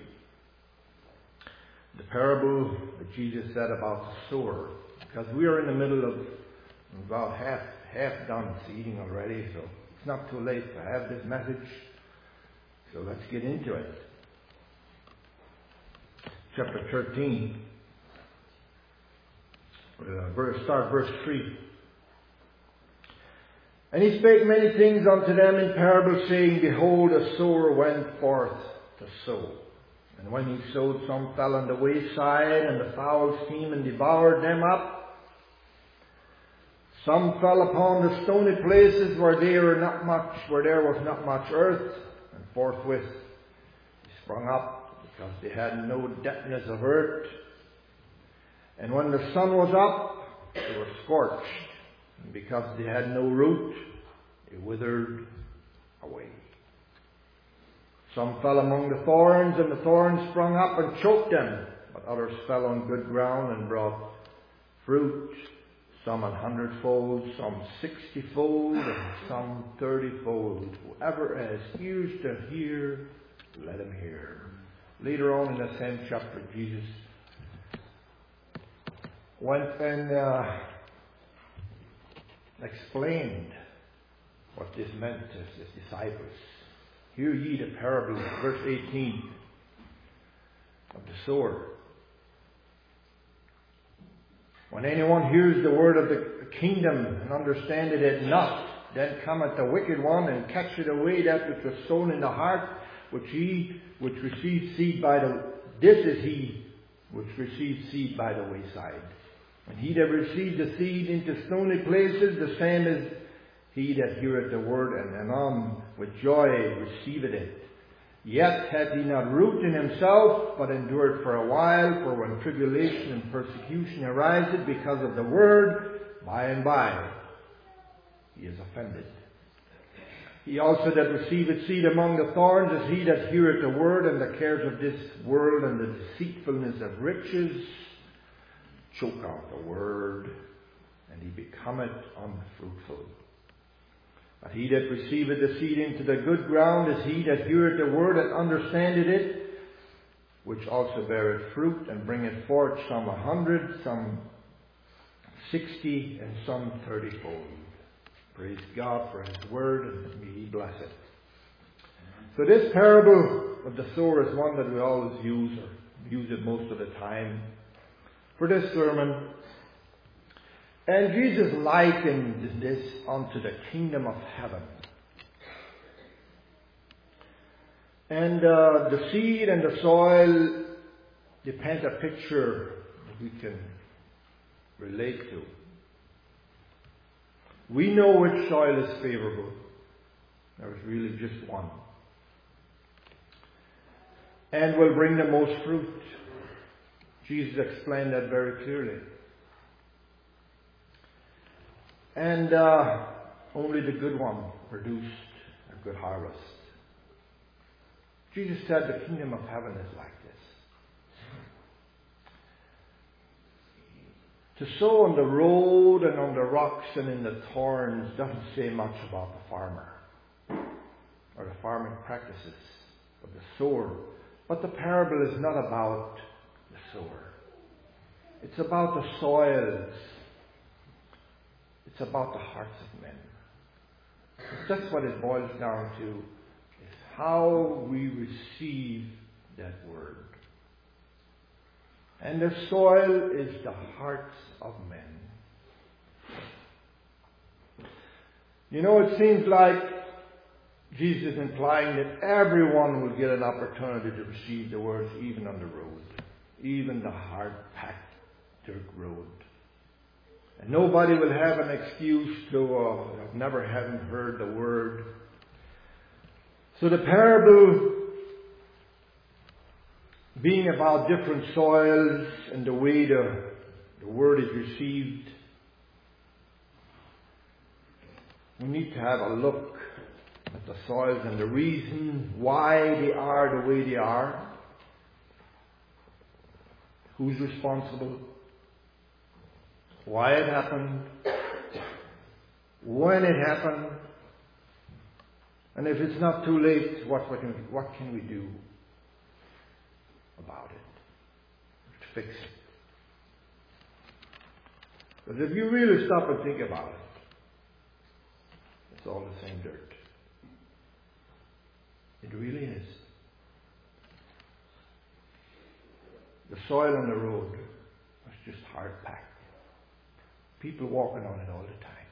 the parable that Jesus said about the sower. Because we are in the middle of about half, half done seeding already. So it's not too late to have this message. So let's get into it. Chapter thirteen. Uh, verse, start verse three. And he spake many things unto them in parables, saying, Behold, a sower went forth to sow. And when he sowed, some fell on the wayside, and the fowls came and devoured them up. Some fell upon the stony places where there were not much, where there was not much earth. And forthwith they sprung up, because they had no depthness of earth. And when the sun was up, they were scorched, And because they had no root, they withered away. Some fell among the thorns, and the thorns sprung up and choked them. But others fell on good ground and brought fruit, some an hundredfold, some sixtyfold, and some thirtyfold. Whoever has ears to hear, let him hear. Later on in the same chapter, Jesus went and uh, explained what this meant to his disciples. Hear ye the parable, verse eighteen, of the sower. When anyone hears the word of the kingdom and understandeth it not, then cometh the wicked one and catcheth away that which was sown in the heart, which he which receives seed by the this is he which receives seed by the wayside. And he that received the seed into stony places, the same is he that heareth the word, and anon with joy receiveth it. Yet hath he not root in himself, but endured for a while. For when tribulation and persecution ariseth because of the word, by and by he is offended. He also that receiveth seed among the thorns is he that heareth the word, and the cares of this world and the deceitfulness of riches choke out the word, and he becometh unfruitful. But he that receiveth the seed into the good ground is he that heareth the word and understandeth it, which also beareth fruit and bringeth forth some a hundred, some sixty, and some thirtyfold. Praise God for his word, and may he bless it. So this parable of the sower is one that we always use, or use it most of the time, for this sermon. And Jesus likened this unto the kingdom of heaven. And uh, the seed and the soil, they paint a picture that we can relate to. We know which soil is favorable. There is really just one. And will bring the most fruit. Jesus explained that very clearly. And uh, only the good one produced a good harvest. Jesus said the kingdom of heaven is like this. To sow on the road and on the rocks and in the thorns doesn't say much about the farmer or the farming practices of the sower. But the parable is not about the sower. It's about the soils. It's about the hearts of men. That's what it boils down to, is how we receive that word. And the soil is the hearts of men. You know, it seems like Jesus is implying that everyone will get an opportunity to receive the words, even on the road, even the hard-packed dirt road. And nobody will have an excuse to uh, never having heard the word. So the parable being about different soils and the way the, the word is received, we need to have a look at the soils and the reason why they are the way they are. Who's responsible? Why it happened? When it happened? And if it's not too late, what, what, can, we, what can we do about it? To fix it. Because if you really stop and think about it, it's all the same dirt. It really is. The soil on the road was just hard packed. People walking on it all the time.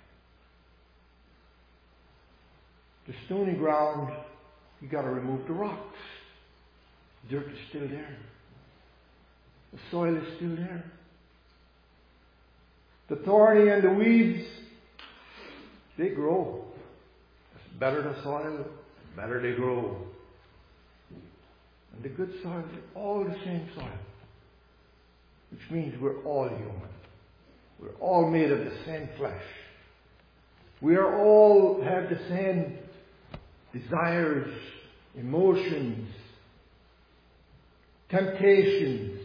The stony ground, you got to remove the rocks. Dirt is still there. The soil is still there. The thorny and the weeds, they grow. The better the soil, the better they grow. And the good soil is all the same soil. Which means we're all human. We're all made of the same flesh. We are all have the same desires, emotions, temptations.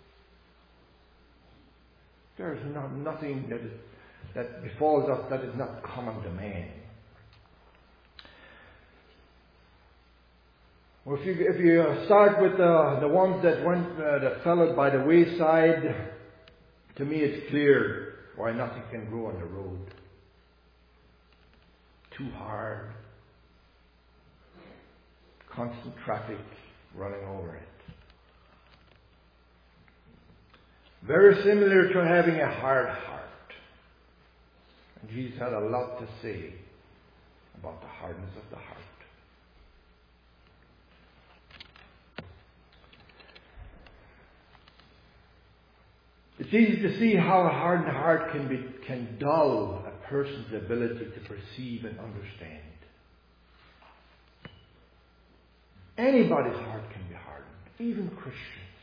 There is not, nothing that, is, that befalls us that is not common to man. Well, if you if you start with the the ones that went uh, that fell by the wayside, to me it's clear why nothing can grow on the road. Too hard, constant traffic running over it. Very similar to having a hard heart. And Jesus had a lot to say about the hardness of the heart. It's easy to see how a hardened heart can be can dull a person's ability to perceive and understand. Anybody's heart can be hardened, even Christians.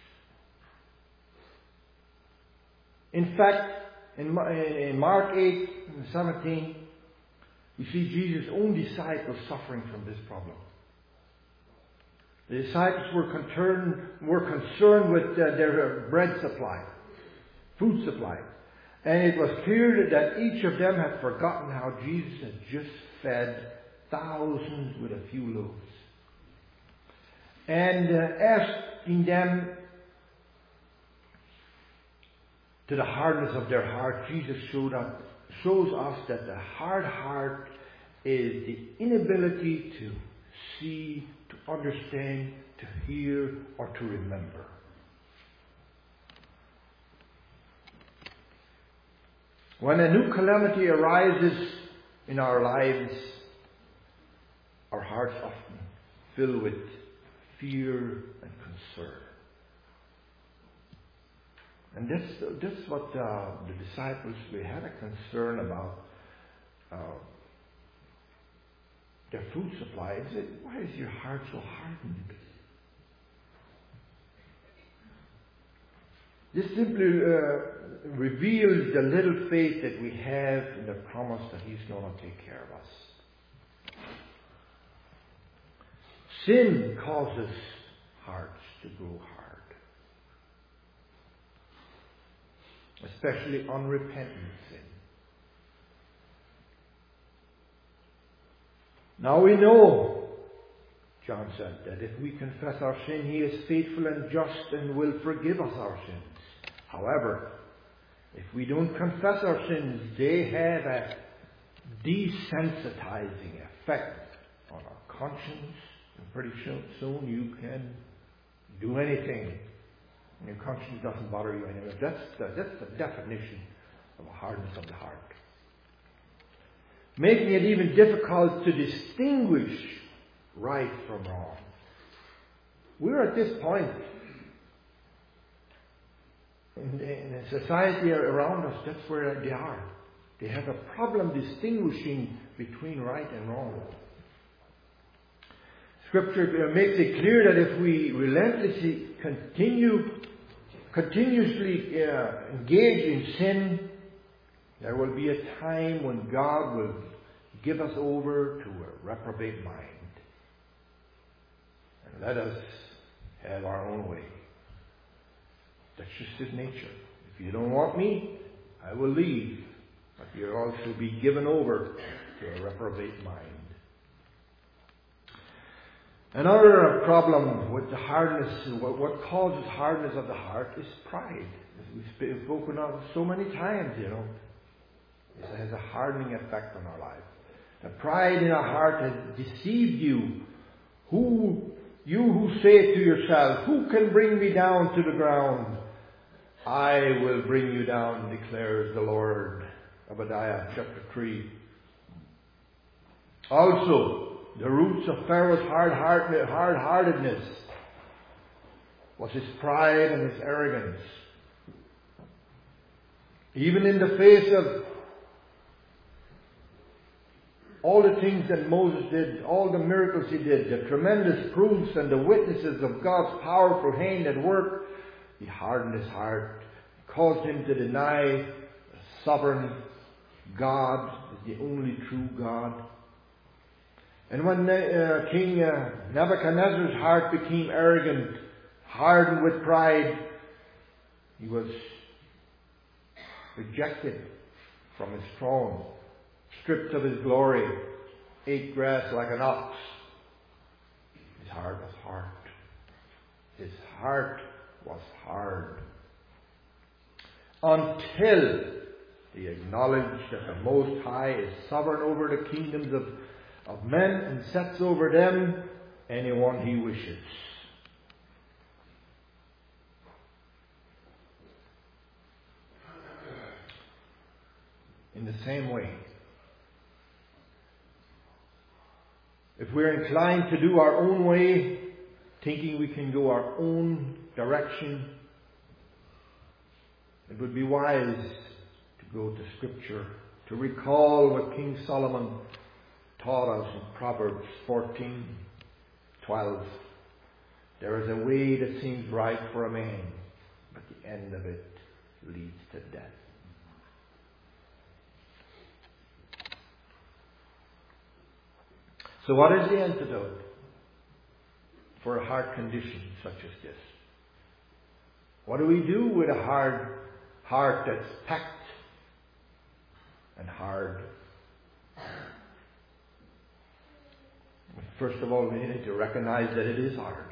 In fact, in Mark eight and seventeen, we see Jesus' own disciples suffering from this problem. The disciples were concerned, were concerned with uh, their bread supply, food supply. And it was clear that each of them had forgotten how Jesus had just fed thousands with a few loaves. And uh, asking them to the hardness of their heart, Jesus showed up, shows us that the hard heart is the inability to see, to understand, to hear, or to remember. When a new calamity arises in our lives, our hearts often fill with fear and concern. And this, this is what uh, the disciples, they had a concern about uh, their food supply. They said, why is your heart so hardened? This simply uh, reveals the little faith that we have in the promise that He's going to take care of us. Sin causes hearts to grow hard. Especially unrepentant sin. Now we know, John said, that if we confess our sin, He is faithful and just and will forgive us our sins. However, if we don't confess our sins, they have a desensitizing effect on our conscience. And pretty soon you can do anything. And your conscience doesn't bother you anymore. That's the, that's the definition of a hardness of the heart. Making it even difficult to distinguish right from wrong. We're at this point in, in the society around us. That's where they are. They have a problem distinguishing between right and wrong. Scripture makes it clear that if we relentlessly continue continuously uh, engage in sin, there will be a time when God will give us over to a reprobate mind and let us have our own way. That's just His nature. If you don't want me, I will leave. But you'll also be given over to a reprobate mind. Another problem with the hardness, what causes hardness of the heart is pride. As we've spoken of so many times, you know. It has a hardening effect on our life. The pride in our heart has deceived you. Who, you who say to yourself, who can bring me down to the ground? I will bring you down, declares the Lord. Obadiah chapter three. Also, the roots of Pharaoh's hard-heartedness was his pride and his arrogance. Even in the face of all the things that Moses did, all the miracles he did, the tremendous proofs and the witnesses of God's powerful hand at work, he hardened his heart, caused him to deny the sovereign God, the only true God. And when uh, King uh, Nebuchadnezzar's heart became arrogant, hardened with pride, he was rejected from his throne, stripped of his glory, ate grass like an ox. His heart was hard. His heart was hard. Until he acknowledged that the Most High is sovereign over the kingdoms of, of men and sets over them anyone he wishes. In the same way, if we're inclined to do our own way, thinking we can go our own direction, it would be wise to go to Scripture, to recall what King Solomon taught us in Proverbs fourteen twelve. There is a way that seems right for a man, but the end of it leads to death. So what is the antidote for a heart condition such as this? What do we do with a hard heart that's packed and hard? First of all, we need to recognize that it is hard.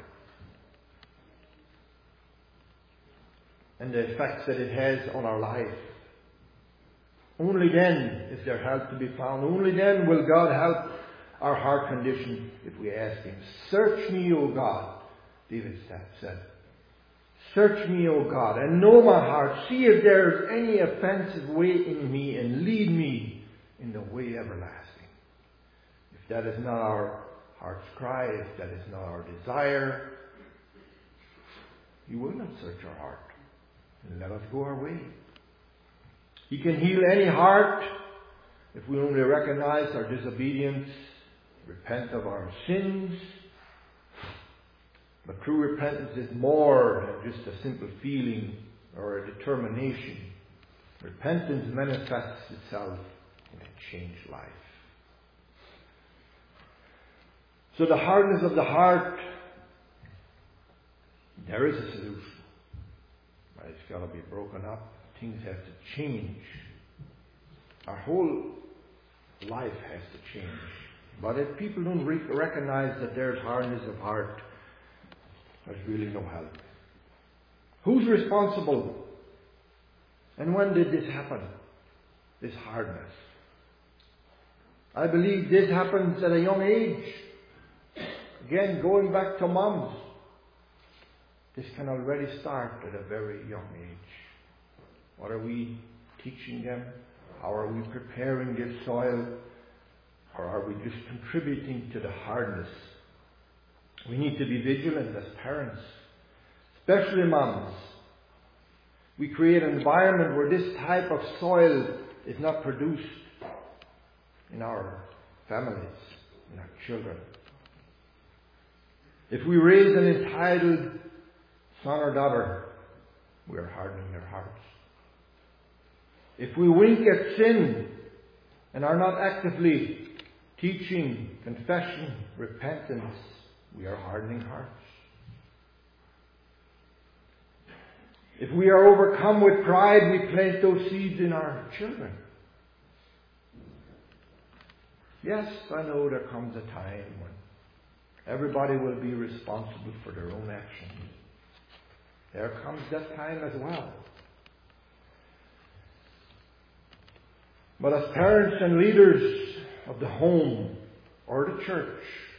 And the effects that it has on our life. Only then is there help to be found. Only then will God help our heart condition if we ask Him. Search me, O God, David said. Search me, O God, and know my heart. See if there is any offensive way in me, and lead me in the way everlasting. If that is not our heart's cry, if that is not our desire, He will not search our heart and let us go our way. He can heal any heart if we only recognize our disobedience, repent of our sins. But true repentance is more than just a simple feeling or a determination. Repentance manifests itself in a changed life. So the hardness of the heart, there is a solution. But it's got to be broken up. Things have to change. Our whole life has to change. But if people don't re- recognize that there's hardness of heart, there's really no help. Who's responsible? And when did this happen? This hardness. I believe this happens at a young age. Again, going back to moms. This can already start at a very young age. What are we teaching them? How are we preparing this soil? Or are we just contributing to the hardness? We need to be vigilant as parents, especially moms. We create an environment where this type of soil is not produced in our families, in our children. If we raise an entitled son or daughter, we are hardening their hearts. If we wink at sin and are not actively teaching, confession, repentance, we are hardening hearts. If we are overcome with pride, we plant those seeds in our children. Yes, I know there comes a time when everybody will be responsible for their own actions. There comes that time as well. But as parents and leaders of the home or the church,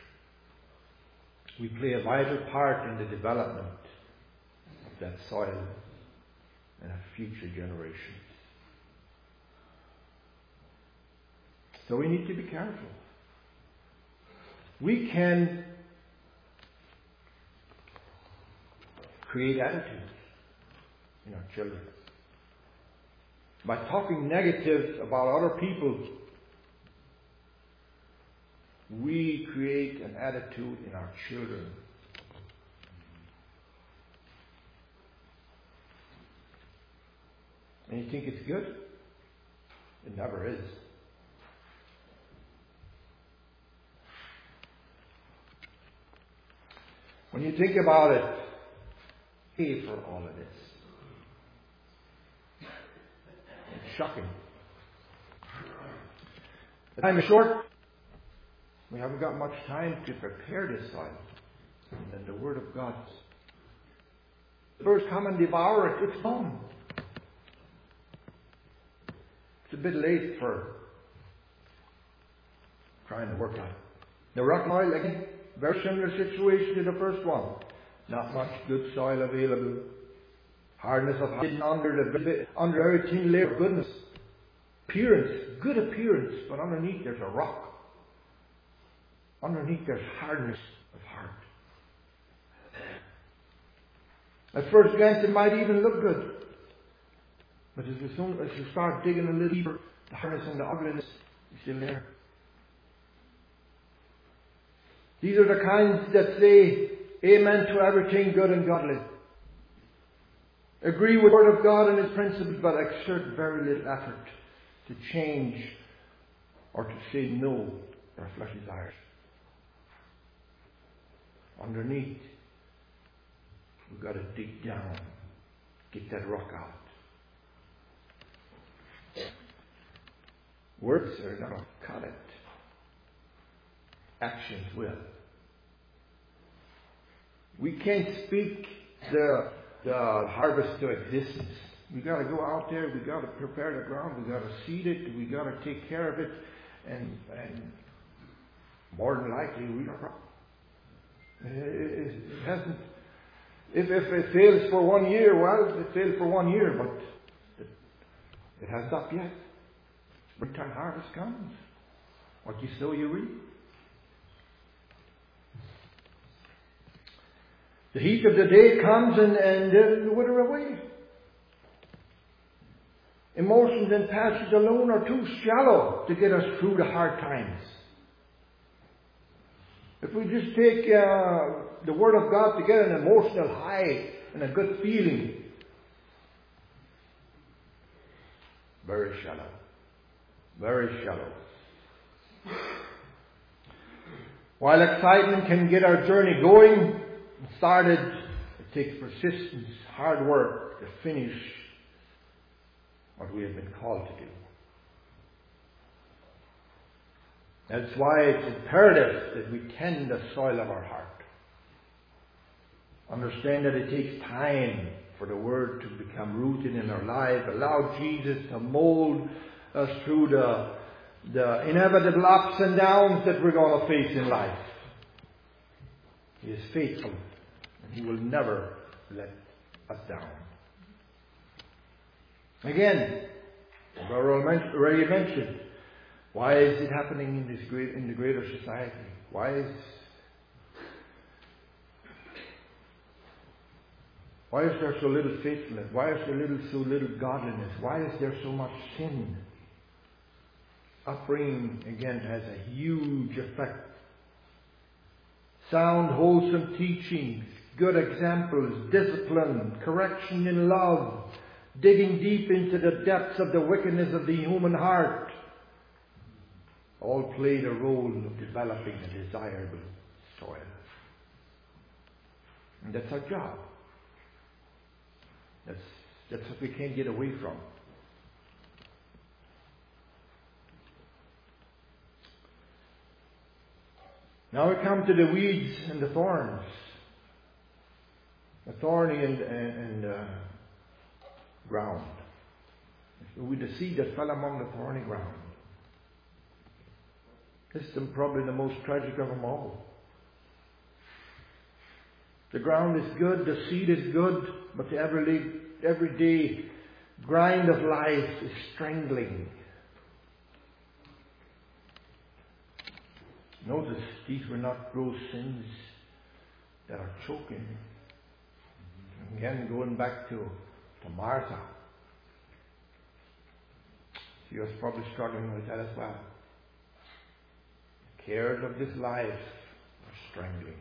we play a vital part in the development of that soil and of future generations. So we need to be careful. We can create attitudes in our children. By talking negative about other people, we create an attitude in our children. And you think it's good? It never is. When you think about it, pay for all of this. It's shocking. The time is short. We haven't got much time to prepare this soil. And then the Word of God. The birds come and devour it. It's gone. It's a bit late for trying to work on it. The rock soil, again, very similar situation to the first one. Not much good soil available. Hardness of heart hidden under the under very thin layer of goodness. Appearance, good appearance, but underneath there's a rock. Underneath there's hardness of heart. At first glance it might even look good. But as soon as you start digging a little deeper, the hardness and the ugliness is still there. These are the kinds that say amen to everything good and godly. Agree with the Word of God and His principles, but exert very little effort to change or to say no to their fleshly desires. Underneath, we've got to dig down, get that rock out. Words are not going to cut it. Actions will. We can't speak the, the harvest to existence. We got to go out there. We got to prepare the ground. We got to seed it. We got to take care of it, and and more than likely we don't. It, it, it hasn't. If if it fails for one year, well, it failed for one year, but it, it has not yet. Springtime harvest comes. What you sow, you reap. The heat of the day comes and, and uh, the wither away. Emotions and passions alone are too shallow to get us through the hard times. If we just take uh, the Word of God to get an emotional high and a good feeling, very shallow. Very shallow. While excitement can get our journey going, started, it takes persistence, hard work to finish what we have been called to do. That's why it's imperative that we tend the soil of our heart. Understand that it takes time for the Word to become rooted in our life. Allow Jesus to mold us through the, the inevitable ups and downs that we're going to face in life. He is faithful. He will never let us down. Again, as I already mentioned, why is it happening in this great in the greater society? Why is why is there so little faithfulness? Why is there little so little godliness? Why is there so much sin? Upbringing again has a huge effect. Sound, wholesome teachings, good examples, discipline, correction in love, digging deep into the depths of the wickedness of the human heart, all played a role of developing a desirable soil. And that's our job. That's, that's what we can't get away from. Now we come to the weeds and the thorns. The thorny and, and, and uh, ground. With the seed that fell among the thorny ground. This is probably the most tragic of them all. The ground is good, the seed is good, but the everyday, everyday grind of life is strangling. Notice these were not gross sins that are choking. Again, going back to, to Martha. She was probably struggling with that as well. The cares of this life are strangling.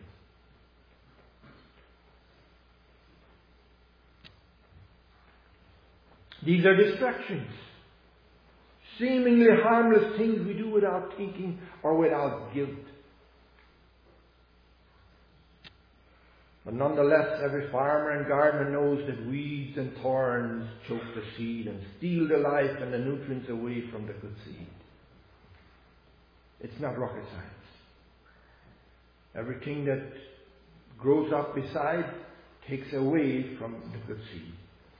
These are distractions. Seemingly harmless things we do without thinking or without guilt. But nonetheless, every farmer and gardener knows that weeds and thorns choke the seed and steal the life and the nutrients away from the good seed. It's not rocket science. Everything that grows up beside takes away from the good seed.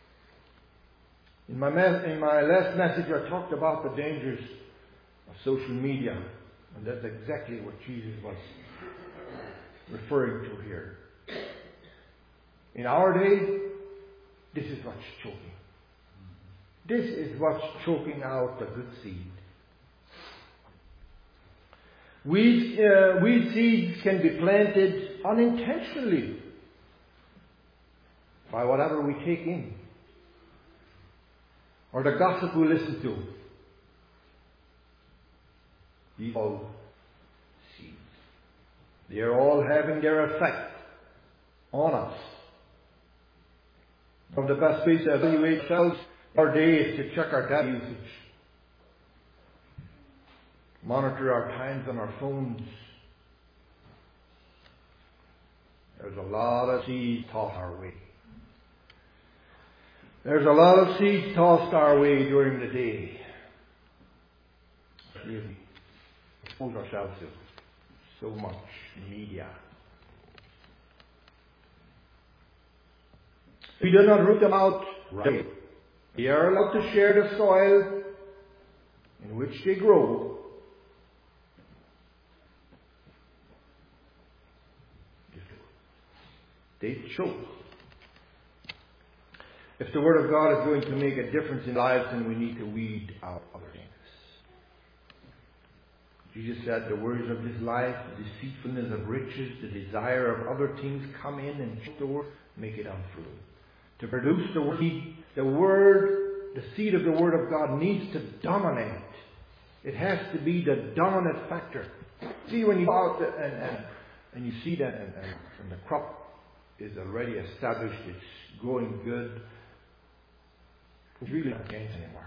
In my, me- in my last message, I talked about the dangers of social media, and that's exactly what Jesus was referring to here. In our day, this is what's choking. This is what's choking out the good seed. Weed, uh, weed seeds can be planted unintentionally by whatever we take in, or the gossip we listen to. These all seeds. They are all having their effect on us. One of the best ways to evaluate ourselves our day is to check our data usage. Monitor our times on our phones. There's a lot of seeds tossed our way. There's a lot of seeds tossed our way during the day. Really expose ourselves to so much media. We do not root them out right. They are allowed to share the soil in which they grow. They choke. If the Word of God is going to make a difference in lives, then we need to weed out other things. Jesus said, the worries of this life, the deceitfulness of riches, the desire of other things come in and choke the Word, make it unfruitful. To produce the Word, the Word, the seed of the Word of God needs to dominate. It has to be the dominant factor. See, when you go out and, and, and you see that and, and, and the crop is already established, it's growing good, it's really not gains anymore.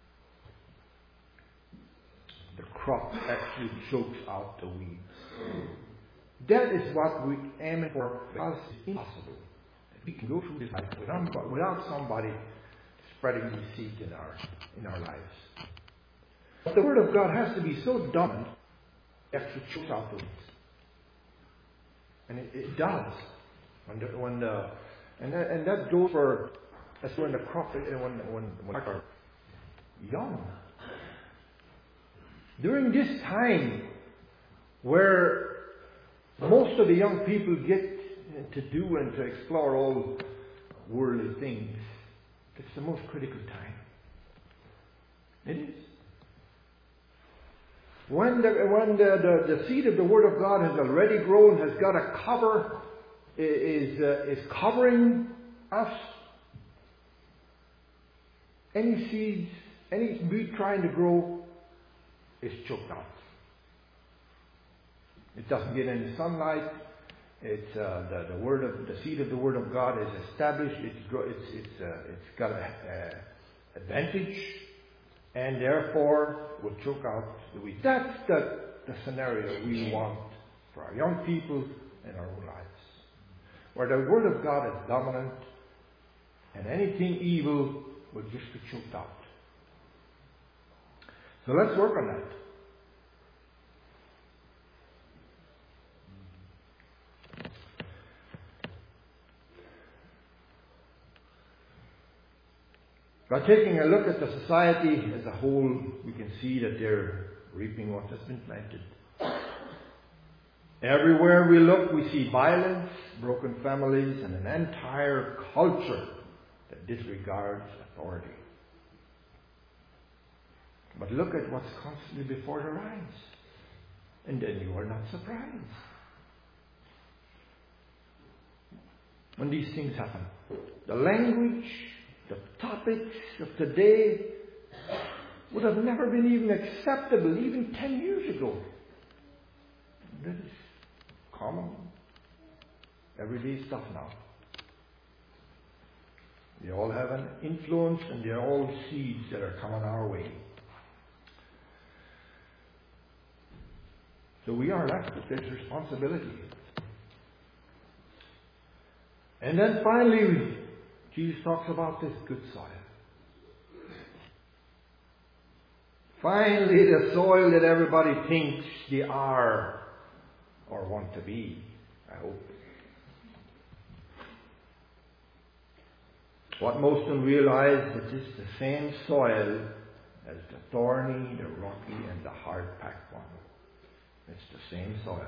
The crop actually chokes out the weeds. That is what we're aiming for, because it's impossible. We can go through this life without, without somebody spreading these seeds in our in our lives. But the Word of God has to be so dominant that it chokes out the weeds. And it, it does. When the, when the, and, that, and that goes for, that's when the crop, when, when, when are young. During this time where most of the young people get to do and to explore all worldly things, it's the most critical time. It is. When the, when the, the, the seed of the Word of God has already grown, has got a cover, is, uh, is covering us, any seeds, any weed trying to grow is choked out. It doesn't get any sunlight. It's uh, the, the word of the seed of the Word of God is established. It's it's it's uh, it's got an advantage, and therefore will choke out the weeds. That's the the scenario we want for our young people and our own lives, where the Word of God is dominant, and anything evil will just be choked out. So let's work on that. By taking a look at the society as a whole, we can see that they're reaping what has been planted. Everywhere we look, we see violence, broken families, and an entire culture that disregards authority. But look at what's constantly before their eyes, and then you are not surprised when these things happen. The language, the topics of today would have never been even acceptable even ten years ago. That is common, everyday stuff now. They all have an influence, and they're all seeds that are coming our way. So we are left with this responsibility. And then finally, Jesus talks about this good soil. Finally, the soil that everybody thinks they are or want to be, I hope. What most don't realize is it's the same soil as the thorny, the rocky, and the hard-packed one. It's the same soil.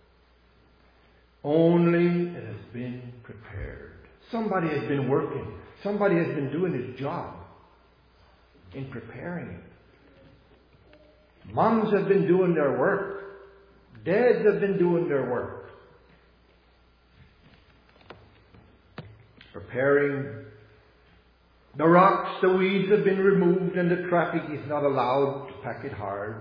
Only it has been prepared. Somebody has been working. Somebody has been doing his job in preparing it. Moms have been doing their work. Dads have been doing their work. Preparing the rocks, the weeds have been removed, and the traffic is not allowed to pack it hard.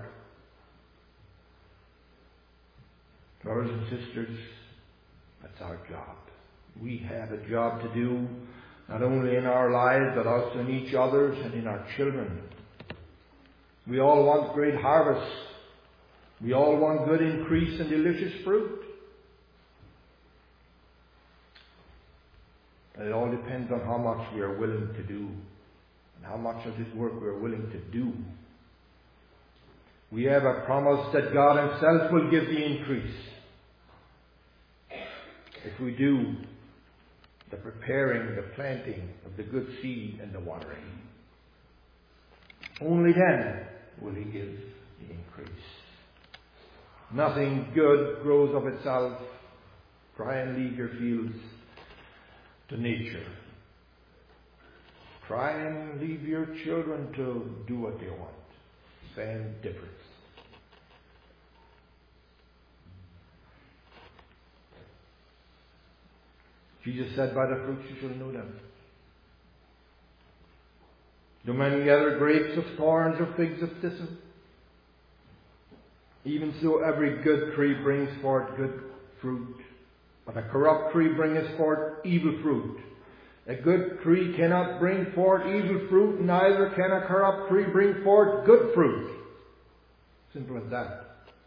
Brothers and sisters, that's our job. We have a job to do, not only in our lives, but also in each other's and in our children. We all want great harvest. We all want good increase and delicious fruit. And it all depends on how much we are willing to do and how much of this work we are willing to do. We have a promise that God Himself will give the increase. If we do the preparing, the planting of the good seed and the watering. Only then will He give the increase. Nothing good grows of itself. Try and leave your fields to nature. Try and leave your children to do what they want. Same difference. Jesus said, by the fruits you shall know them. Do men gather grapes of thorns or figs of thistle? Even so every good tree brings forth good fruit, but a corrupt tree bringeth forth evil fruit. A good tree cannot bring forth evil fruit, neither can a corrupt tree bring forth good fruit. Simple as that.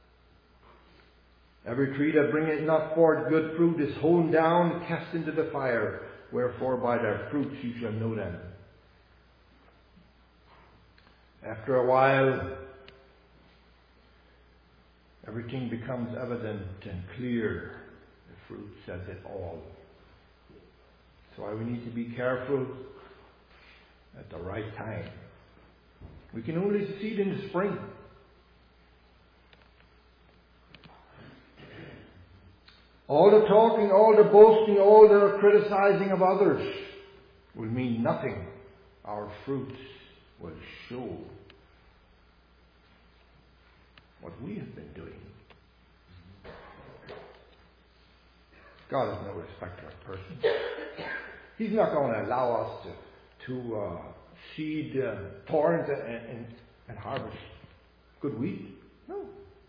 Every tree that bringeth not forth good fruit is hewn down and cast into the fire. Wherefore by their fruits you shall know them. After a while, everything becomes evident and clear. The fruit says it all. That's why we need to be careful at the right time. We can only succeed in the spring. All the talking, all the boasting, all the criticizing of others will mean nothing. Our fruits will show what we have been doing. God is no respecter of persons. He's not going to allow us to, to uh, seed uh, thorns and, and, and harvest good wheat. No.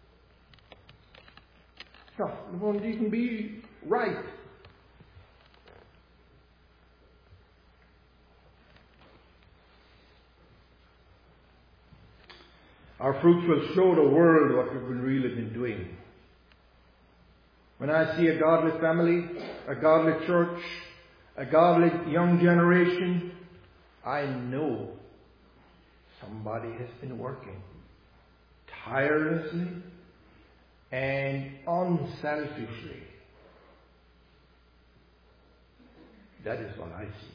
No, it won't even be right. Our fruits will show the world what we've been really been doing. When I see a godly family, a godly church, a godly young generation, I know somebody has been working tirelessly and unselfishly. That is what I see.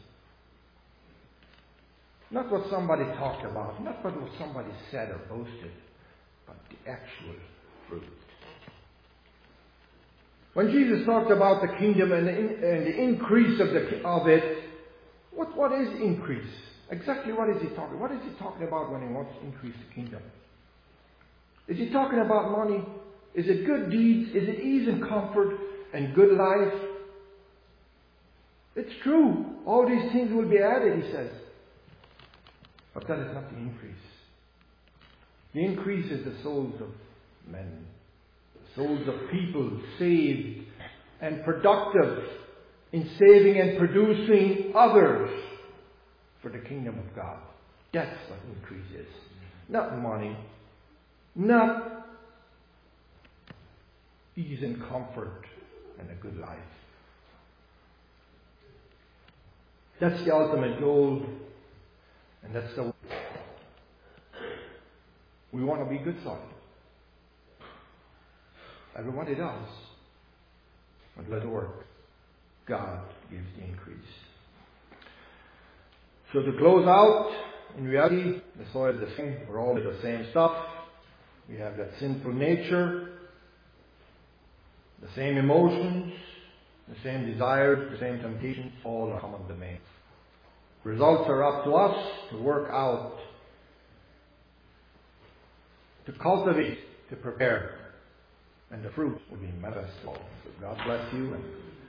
Not what somebody talked about, not what somebody said or boasted, but the actual fruit. When Jesus talked about the kingdom and the, in, and the increase of, the, of it, what, what is increase? Exactly what is he talking? What is he talking about when he wants to increase the kingdom? Is he talking about money? Is it good deeds? Is it ease and comfort and good life? It's true. All these things will be added, he says. But that is not the increase. The increase is the souls of men. The souls of people saved and productive in saving and producing others for the kingdom of God. That's what increase is. Not money. Not ease and comfort and a good life. That's the ultimate goal. And that's the... We want to be good soil. Everybody does. But let it work. God gives the increase. So to close out, in reality, the soil is the same. We're all the same stuff. We have that sinful nature, the same emotions, the same desires, the same temptations, all are common domain. Results are up to us to work out, to cultivate, to prepare, and the fruit will be manifest. So God bless you. And